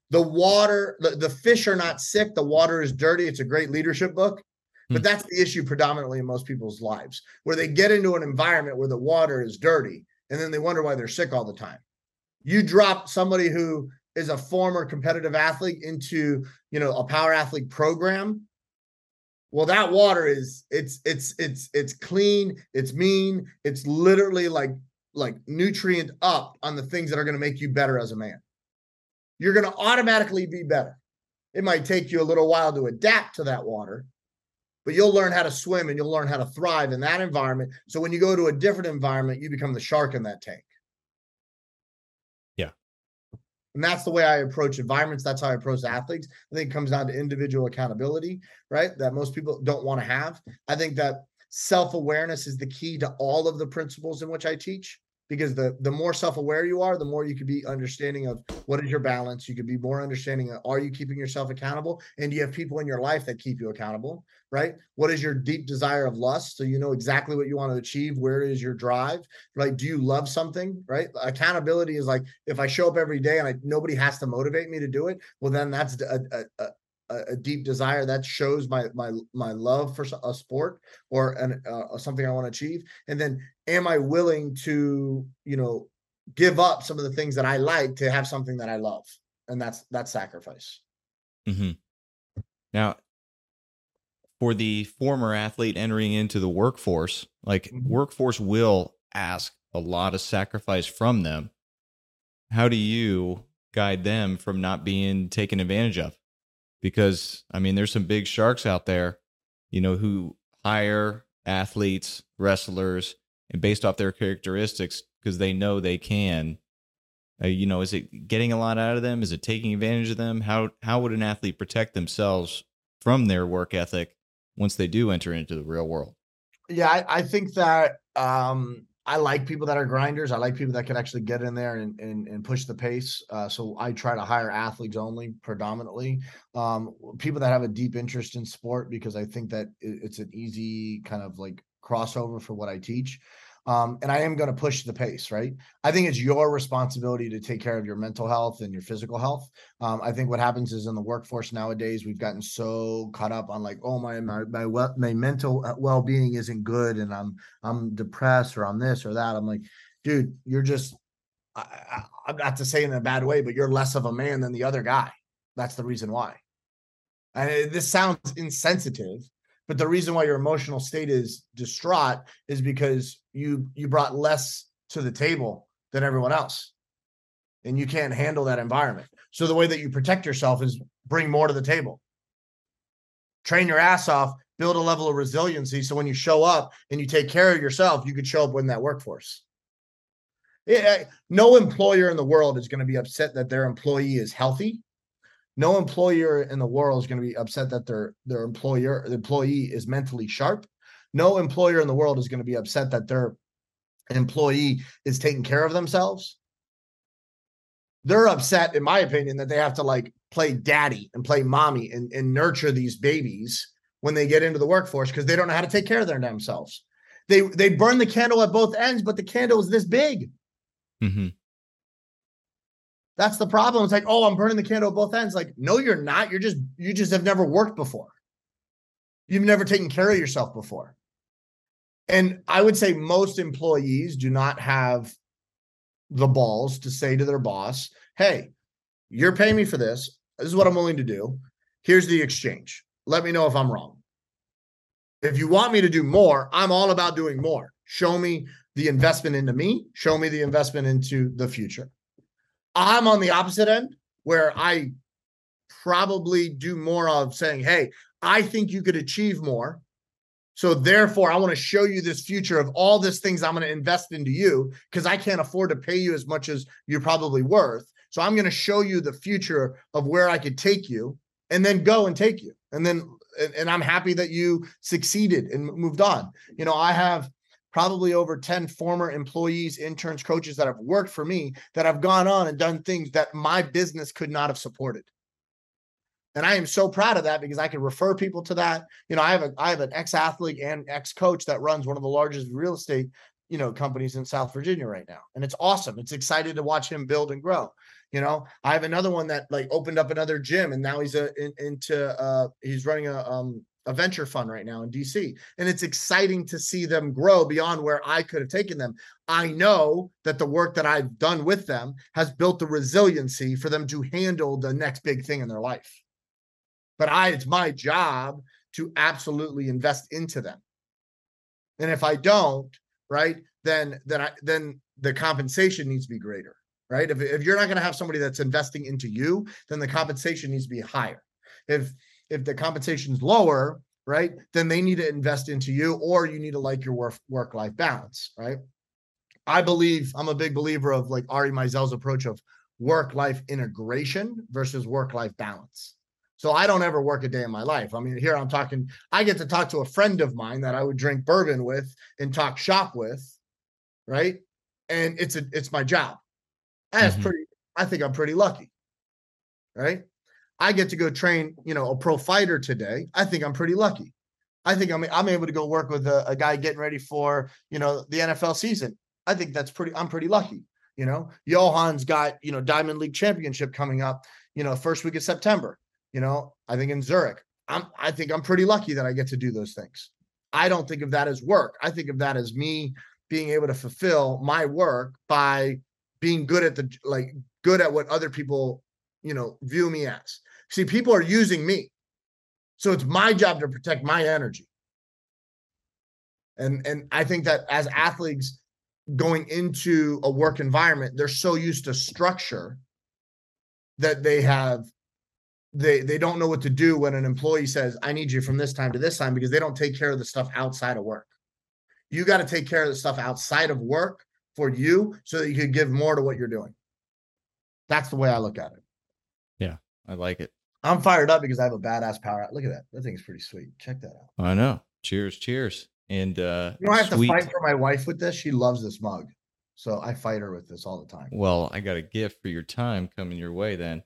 Speaker 3: The water, the fish are not sick. The water is dirty. It's a great leadership book. But that's the issue predominantly in most people's lives, where they get into an environment where the water is dirty and then they wonder why they're sick all the time. You drop somebody who is a former competitive athlete into, a power athlete program. Well, that water is it's clean, it's mean, it's literally like nutrient up on the things that are going to make you better as a man. You're going to automatically be better. It might take you a little while to adapt to that water, but you'll learn how to swim and you'll learn how to thrive in that environment. So when you go to a different environment, you become the shark in that tank.
Speaker 4: Yeah.
Speaker 3: And that's the way I approach environments. That's how I approach athletes. I think it comes down to individual accountability, right? That most people don't want to have. I think that self-awareness is the key to all of the principles in which I teach. Because the more self-aware you are, the more you could be understanding of what is your balance. You could be more understanding of, are you keeping yourself accountable? And do you have people in your life that keep you accountable, right? What is your deep desire of lust? So you know exactly what you want to achieve. Where is your drive? Like, do you love something, right? Accountability is like, if I show up every day and nobody has to motivate me to do it, well, then that's a deep desire that shows my love for a sport or something I want to achieve. And then am I willing to, give up some of the things that I like to have something that I love? And that's sacrifice.
Speaker 4: Mm-hmm. Now, for the former athlete entering into the workforce, workforce will ask a lot of sacrifice from them. How do you guide them from not being taken advantage of? Because, there's some big sharks out there, who hire athletes, wrestlers, and based off their characteristics, because they know they can. Is it getting a lot out of them? Is it taking advantage of them? How would an athlete protect themselves from their work ethic once they do enter into the real world?
Speaker 3: Yeah, I think that I like people that are grinders. I like people that can actually get in there and push the pace. So I try to hire athletes only, predominantly. People that have a deep interest in sport, because I think that it's an easy kind of like crossover for what I teach. And I am going to push the pace, right? I think it's your responsibility to take care of your mental health and your physical health. I think what happens is in the workforce nowadays, we've gotten so caught up on like, oh, my mental well-being isn't good, and I'm depressed, or I'm this or that. I'm like, dude, you're just, I'm not to say in a bad way, but you're less of a man than the other guy. That's the reason why. And this sounds insensitive, but the reason why your emotional state is distraught is because you brought less to the table than everyone else, and you can't handle that environment. So the way that you protect yourself is bring more to the table. Train your ass off, build a level of resiliency, so when you show up and you take care of yourself, you could show up in that workforce. No employer in the world is going to be upset that their employee is healthy. No employer in the world is going to be upset that the employee is mentally sharp. No employer in the world is going to be upset that their employee is taking care of themselves. They're upset, in my opinion, that they have to like play daddy and play mommy and nurture these babies when they get into the workforce, because they don't know how to take care of their themselves. They burn the candle at both ends, but the candle is this big.
Speaker 4: Mm-hmm.
Speaker 3: That's the problem. It's like, oh, I'm burning the candle at both ends. Like, no, you're not. You just have never worked before. You've never taken care of yourself before. And I would say most employees do not have the balls to say to their boss, hey, you're paying me for this. This is what I'm willing to do. Here's the exchange. Let me know if I'm wrong. If you want me to do more, I'm all about doing more. Show me the investment into me. Show me the investment into the future. I'm on the opposite end, where I probably do more of saying, hey, I think you could achieve more. So therefore, I want to show you this future of all these things I'm going to invest into you, because I can't afford to pay you as much as you're probably worth. So I'm going to show you the future of where I could take you, and then go and take you. And I'm happy that you succeeded and moved on. I have probably over 10 former employees, interns, coaches that have worked for me that have gone on and done things that my business could not have supported. And I am so proud of that, because I can refer people to that. I have an ex-athlete and ex-coach that runs one of the largest real estate, companies in South Virginia right now. And it's awesome. It's exciting to watch him build and grow. I have another one that like opened up another gym, and now he's he's running a venture fund right now in DC. And it's exciting to see them grow beyond where I could have taken them. I know that the work that I've done with them has built the resiliency for them to handle the next big thing in their life. But it's my job to absolutely invest into them. And if I don't, right, then the compensation needs to be greater, right? If you're not going to have somebody that's investing into you, then the compensation needs to be higher. If the compensation is lower, right, then they need to invest into you, or you need to like your work-life balance, right? I'm a big believer of like Ari Meisel's approach of work-life integration versus work-life balance. So I don't ever work a day in my life. I mean, here I get to talk to a friend of mine that I would drink bourbon with and talk shop with, right? And it's my job. I think I'm pretty lucky, right? I get to go train, a pro fighter today. I think I'm pretty lucky. I think I'm able to go work with a guy getting ready for, the NFL season. I think I'm pretty lucky. Johan's got, Diamond League Championship coming up, first week of September, I think in Zurich. I think I'm pretty lucky that I get to do those things. I don't think of that as work. I think of that as me being able to fulfill my work by being good at what other people, view me as. See, people are using me. So it's my job to protect my energy. And I think that as athletes going into a work environment, they're so used to structure that they don't know what to do when an employee says, I need you from this time to this time, because they don't take care of the stuff outside of work. You got to take care of the stuff outside of work for you so that you can give more to what you're doing. That's the way I look at it.
Speaker 4: Yeah, I like it.
Speaker 3: I'm fired up because I have a badass power. Look at that. That thing's pretty sweet. Check that out.
Speaker 4: I know. Cheers. And
Speaker 3: I have to fight for my wife with this. She loves this mug. So I fight her with this all the time.
Speaker 4: Well, I got a gift for your time coming your way then.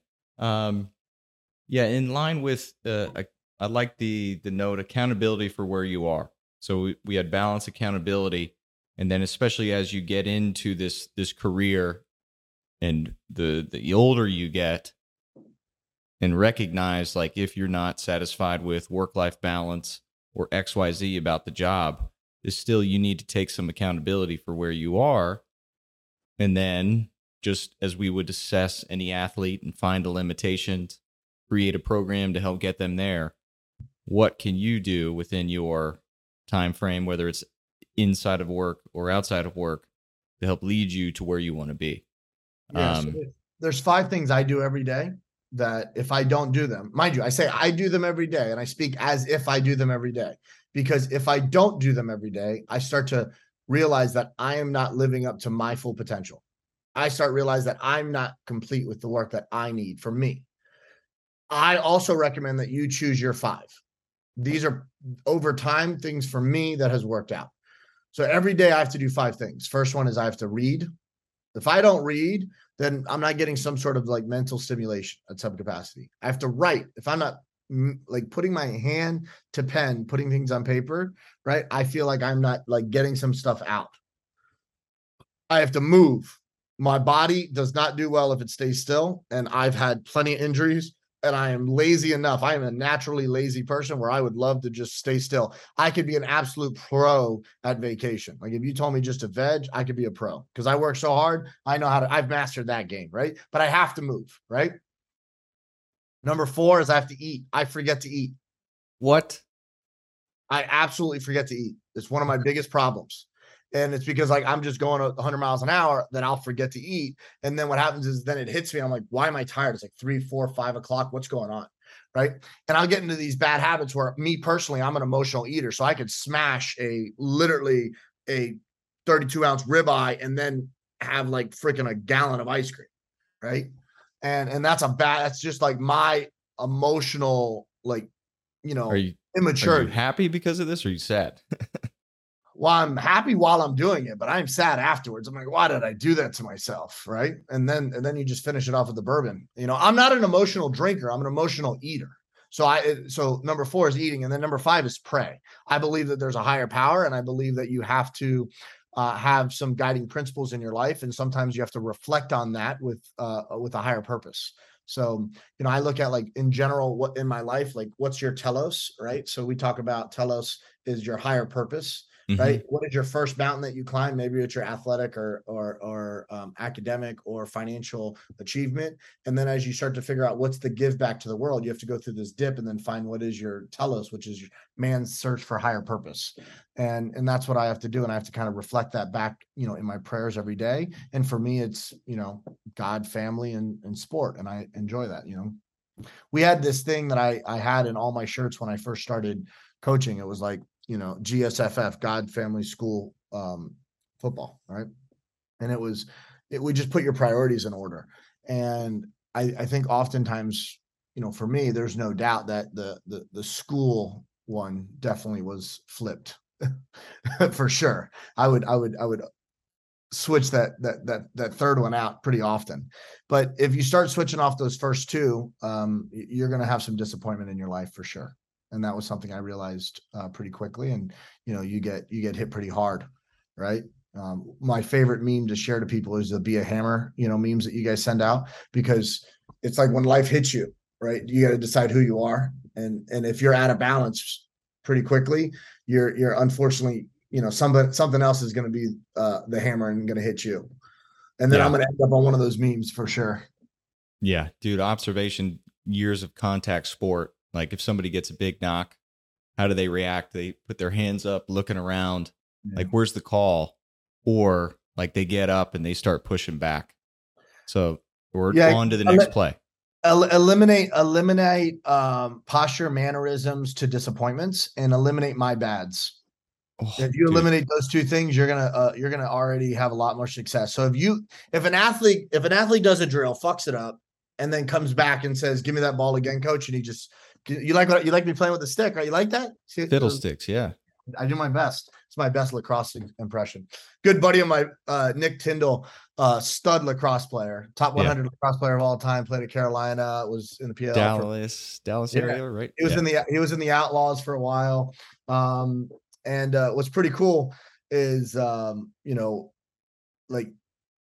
Speaker 4: Yeah, in line with I like the note accountability for where you are. So we had balance, accountability, and then especially as you get into this career and the older you get, and recognize like if you're not satisfied with work-life balance or XYZ about the job, is still you need to take some accountability for where you are. And then just as we would assess any athlete and find the limitations, create a program to help get them there, what can you do within your time frame, whether it's inside of work or outside of work, to help lead you to where you want to be?
Speaker 3: Yeah, so there's 5 things I do every day that if I don't do them, mind you, I say I do them every day, and I speak as if I do them every day, because if I don't do them every day, I start to realize that I am not living up to my full potential. I start realize that I'm not complete with the work that I need for me. I also recommend that you choose your 5. These are over time things for me that has worked out. So every day I have to do 5 things. First one is I have to read. If I don't read, then I'm not getting some sort of like mental stimulation at some capacity. I have to write. If I'm not like putting my hand to pen, putting things on paper, right, I feel like I'm not like getting some stuff out. I have to move. My body does not do well if it stays still. And I've had plenty of injuries, and I am lazy enough. I am a naturally lazy person where I would love to just stay still. I could be an absolute pro at vacation. Like if you told me just to veg, I could be a pro because I work so hard. I know I've mastered that game, right? But I have to move, right? Number 4 is I have to eat. I forget to eat.
Speaker 4: What?
Speaker 3: I absolutely forget to eat. It's one of my biggest problems. And it's because like I'm just going 100 miles an hour, then I'll forget to eat. And then what happens is then it hits me. I'm like, why am I tired? It's like 3, 4, 5 o'clock. What's going on? Right. And I'll get into these bad habits where me personally, I'm an emotional eater. So I could smash literally a 32-ounce ribeye and then have like freaking a gallon of ice cream. Right. And that's just like my emotional, like, immaturity.
Speaker 4: Are you happy because of this, or are you sad?
Speaker 3: Well, I'm happy while I'm doing it, but I'm sad afterwards. I'm like, why did I do that to myself? Right. And then you just finish it off with the bourbon. I'm not an emotional drinker. I'm an emotional eater. So number 4 is eating. And then number 5 is pray. I believe that there's a higher power, and I believe that you have to have some guiding principles in your life, and sometimes you have to reflect on that with a higher purpose. So, I look at, like, in general, what in my life, like, what's your telos, right? So we talk about telos is your higher purpose, right? What is your first mountain that you climb? Maybe it's your athletic or academic or financial achievement. And then as you start to figure out what's the give back to the world, you have to go through this dip and then find what is your telos, which is man's search for higher purpose. And that's what I have to do. And I have to kind of reflect that back, in my prayers every day. And for me, it's, God, family, and sport. And I enjoy that. We had this thing that I had in all my shirts when I first started coaching. It was like, GSFF, God, family, school, football. Right. And we just put your priorities in order. And I think oftentimes, for me, there's no doubt that the school one definitely was flipped for sure. I would switch that third one out pretty often. But if you start switching off those first two, you're going to have some disappointment in your life for sure. And that was something I realized pretty quickly. And, you get hit pretty hard, right? My favorite meme to share to people is the Be a Hammer, memes that you guys send out, because it's like when life hits you, right? You got to decide who you are. And if you're out of balance pretty quickly, you're unfortunately, something else is going to be the hammer and going to hit you. And then I'm going to end up on one of those memes for sure.
Speaker 4: Yeah, dude, observation, years of contact sport. Like if somebody gets a big knock, how do they react? They put their hands up, looking around, like, where's the call? Or like they get up and they start pushing back. So we're on to the next play.
Speaker 3: Eliminate posture, mannerisms to disappointments, and eliminate my bads. If you eliminate those two things, you're gonna already have a lot more success. So if an athlete does a drill, fucks it up, and then comes back and says, "Give me that ball again, coach," and you like me playing with the stick, right? You like that?
Speaker 4: Fiddlesticks, yeah.
Speaker 3: I do my best. It's my best lacrosse impression. Good buddy of my, Nick Tyndall, stud lacrosse player, top 100 lacrosse player of all time. Played at Carolina, was in the PL,
Speaker 4: Dallas area, right?
Speaker 3: He was in the Outlaws for a while. And what's pretty cool is, like,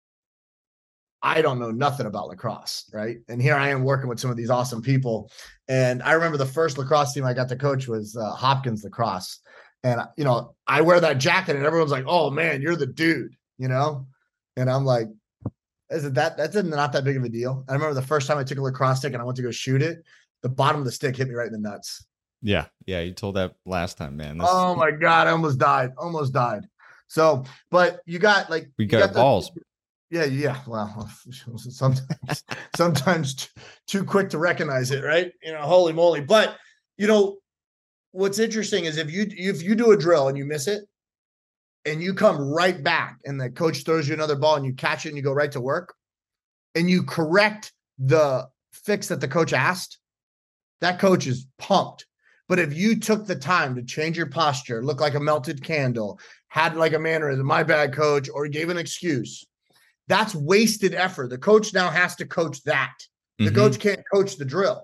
Speaker 3: I don't know nothing about lacrosse, right? And here I am working with some of these awesome people. And I remember the first lacrosse team I got to coach was Hopkins Lacrosse. And, I wear that jacket and everyone's like, "Oh man, you're the dude," And I'm like, that's not that big of a deal. I remember the first time I took a lacrosse stick and I went to go shoot it, the bottom of the stick hit me right in the nuts.
Speaker 4: Yeah. You told that last time, man.
Speaker 3: Oh my God, I almost died. So, but you got
Speaker 4: we got balls.
Speaker 3: Yeah. Well, sometimes too quick to recognize it, right? Holy moly. But what's interesting is if you do a drill and you miss it and you come right back and the coach throws you another ball and you catch it and you go right to work and you correct the fix that the coach asked, that coach is pumped. But if you took the time to change your posture, look like a melted candle, had like a mannerism, "My bad, coach," or gave an excuse, that's wasted effort. The coach now has to coach that. The coach can't coach the drill.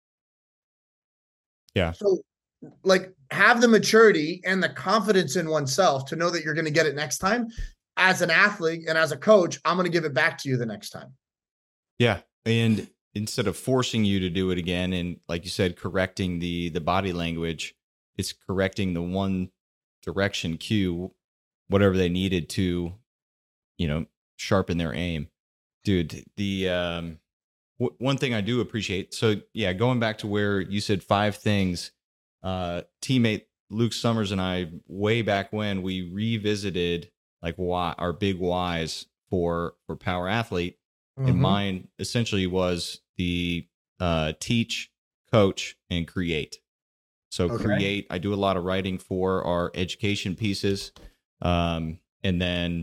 Speaker 4: Yeah.
Speaker 3: So, like, have the maturity and the confidence in oneself to know that you're going to get it next time. As an athlete and as a coach, I'm going to give it back to you the next time.
Speaker 4: Yeah. And instead of forcing you to do it again, and like you said, correcting the body language, it's correcting the one direction cue, whatever they needed to, sharpen their aim. Dude, the one thing I do appreciate, so yeah, going back to where you said 5 things, teammate Luke Summers and I, way back when, we revisited like why our big whys for Power Athlete. And mine essentially was the teach, coach, and create. So create, I do a lot of writing for our education pieces. And then,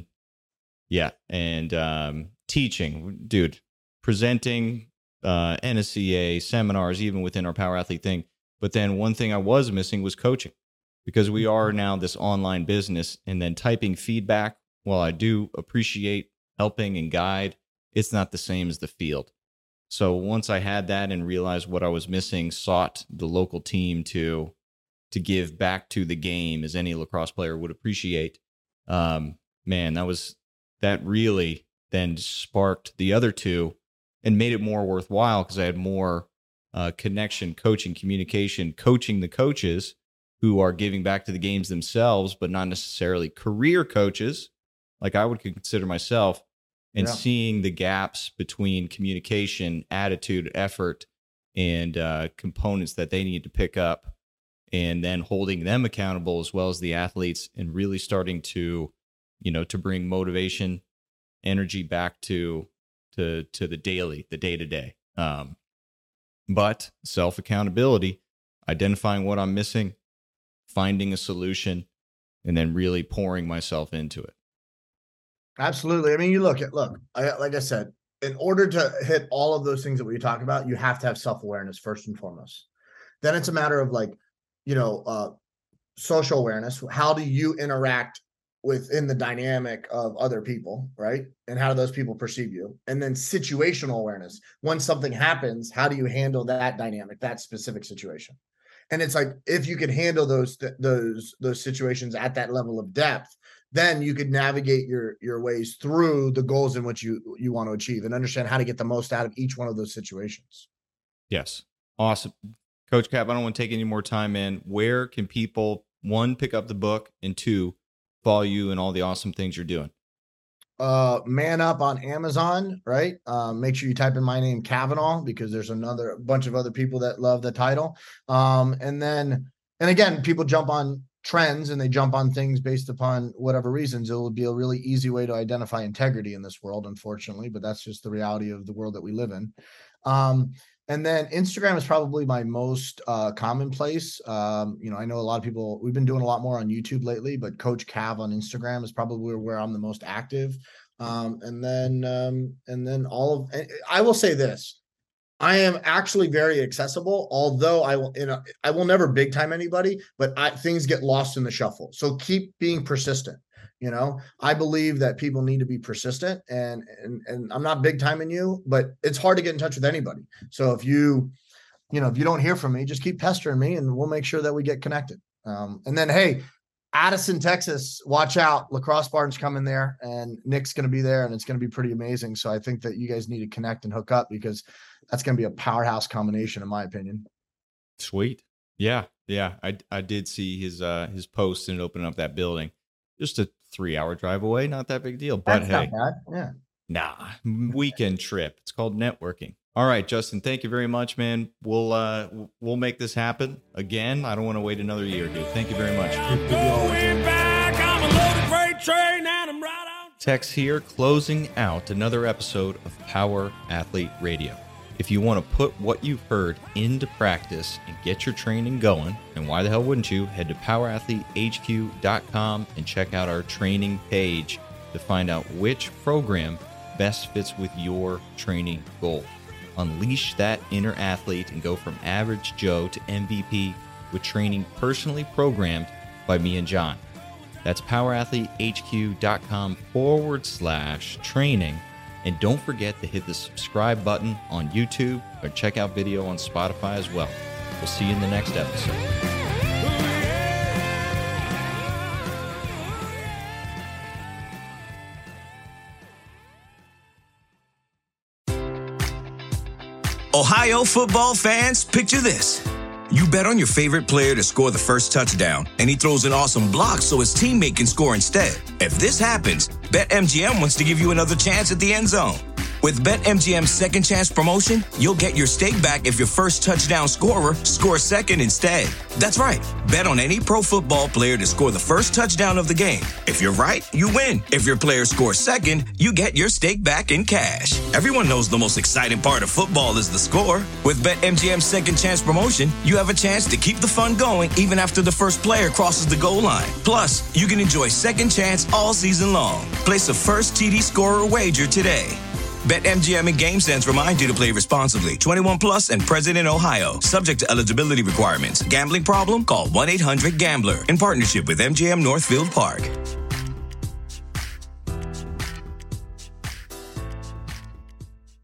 Speaker 4: teaching, dude, presenting, NSCA, seminars, even within our Power Athlete thing. But then one thing I was missing was coaching, because we are now this online business, and then typing feedback. While I do appreciate helping and guide, it's not the same as the field. So once I had that and realized what I was missing, sought the local team to give back to the game, as any lacrosse player would appreciate. man, that really then sparked the other two and made it more worthwhile because I had more connection, coaching, communication, coaching the coaches who are giving back to the games themselves, but not necessarily career coaches like I would consider myself, and seeing the gaps between communication, attitude, effort, and components that they need to pick up, and then holding them accountable as well as the athletes, and really starting to, to bring motivation, energy back to the day-to-day. But self-accountability, identifying what I'm missing, finding a solution, and then really pouring myself into it.
Speaker 3: Absolutely. I mean, like I said, in order to hit all of those things that we talk about, you have to have self-awareness first and foremost. Then it's a matter of social awareness. How do you interact within the dynamic of other people, right? And how do those people perceive you? And then situational awareness. When something happens, how do you handle that dynamic, that specific situation? And it's like, if you can handle those situations at that level of depth, then you could navigate your ways through the goals in which you want to achieve, and understand how to get the most out of each one of those situations.
Speaker 4: Yes. Awesome. Coach Cap, I don't want to take any more time, man. Where can people, one, pick up the book, and two, follow you and all the awesome things you're doing?
Speaker 3: Man Up on Amazon, right? Make sure you type in my name, Kavanaugh, because there's a bunch of other people that love the title. And again, people jump on trends and they jump on things based upon whatever reasons. It will be a really easy way to identify integrity in this world, unfortunately, but that's just the reality of the world that we live in. And then Instagram is probably my most commonplace. I know a lot of people, we've been doing a lot more on YouTube lately, but Coach Cav on Instagram is probably where I'm the most active. And then I will say this, I am actually very accessible, although I will never big time anybody, but things get lost in the shuffle. So keep being persistent. I believe that people need to be persistent, and I'm not big timing you, but it's hard to get in touch with anybody. So if you don't hear from me, just keep pestering me and we'll make sure that we get connected. And then, hey, Addison, Texas, watch out. Lacrosse Barn's coming there, and Nick's going to be there, and it's going to be pretty amazing. So I think that you guys need to connect and hook up, because that's going to be a powerhouse combination, in my opinion.
Speaker 4: Sweet. Yeah. I did see his post and opening up that building. Just a 3-hour drive away. Not that big a deal. But
Speaker 3: that's
Speaker 4: hey,
Speaker 3: not bad. Yeah.
Speaker 4: Weekend trip. It's called networking. All right, Justin, thank you very much, man. We'll make this happen again. I don't want to wait another year, dude. Thank you very much. Tex here, closing out another episode of Power Athlete Radio. If you want to put what you've heard into practice and get your training going, and why the hell wouldn't you, head to powerathletehq.com and check out our training page to find out which program best fits with your training goal. Unleash that inner athlete and go from average Joe to MVP with training personally programmed by me and John. That's powerathletehq.com/training. And don't forget to hit the subscribe button on YouTube or check out video on Spotify as well. We'll see you in the next episode.
Speaker 5: Ohio football fans, picture this. You bet on your favorite player to score the first touchdown, and he throws an awesome block so his teammate can score instead. If this happens, BetMGM wants to give you another chance at the end zone. With BetMGM's second chance promotion, you'll get your stake back if your first touchdown scorer scores second instead. That's right. Bet on any pro football player to score the first touchdown of the game. If you're right, you win. If your player scores second, you get your stake back in cash. Everyone knows the most exciting part of football is the score. With BetMGM's second chance promotion, you have a chance to keep the fun going even after the first player crosses the goal line. Plus, you can enjoy second chance all season long. Place a first TD scorer wager today. BetMGM and GameSense remind you to play responsibly. 21 plus and present in Ohio. Subject to eligibility requirements. Gambling problem? Call 1-800-GAMBLER. In partnership with MGM Northfield Park.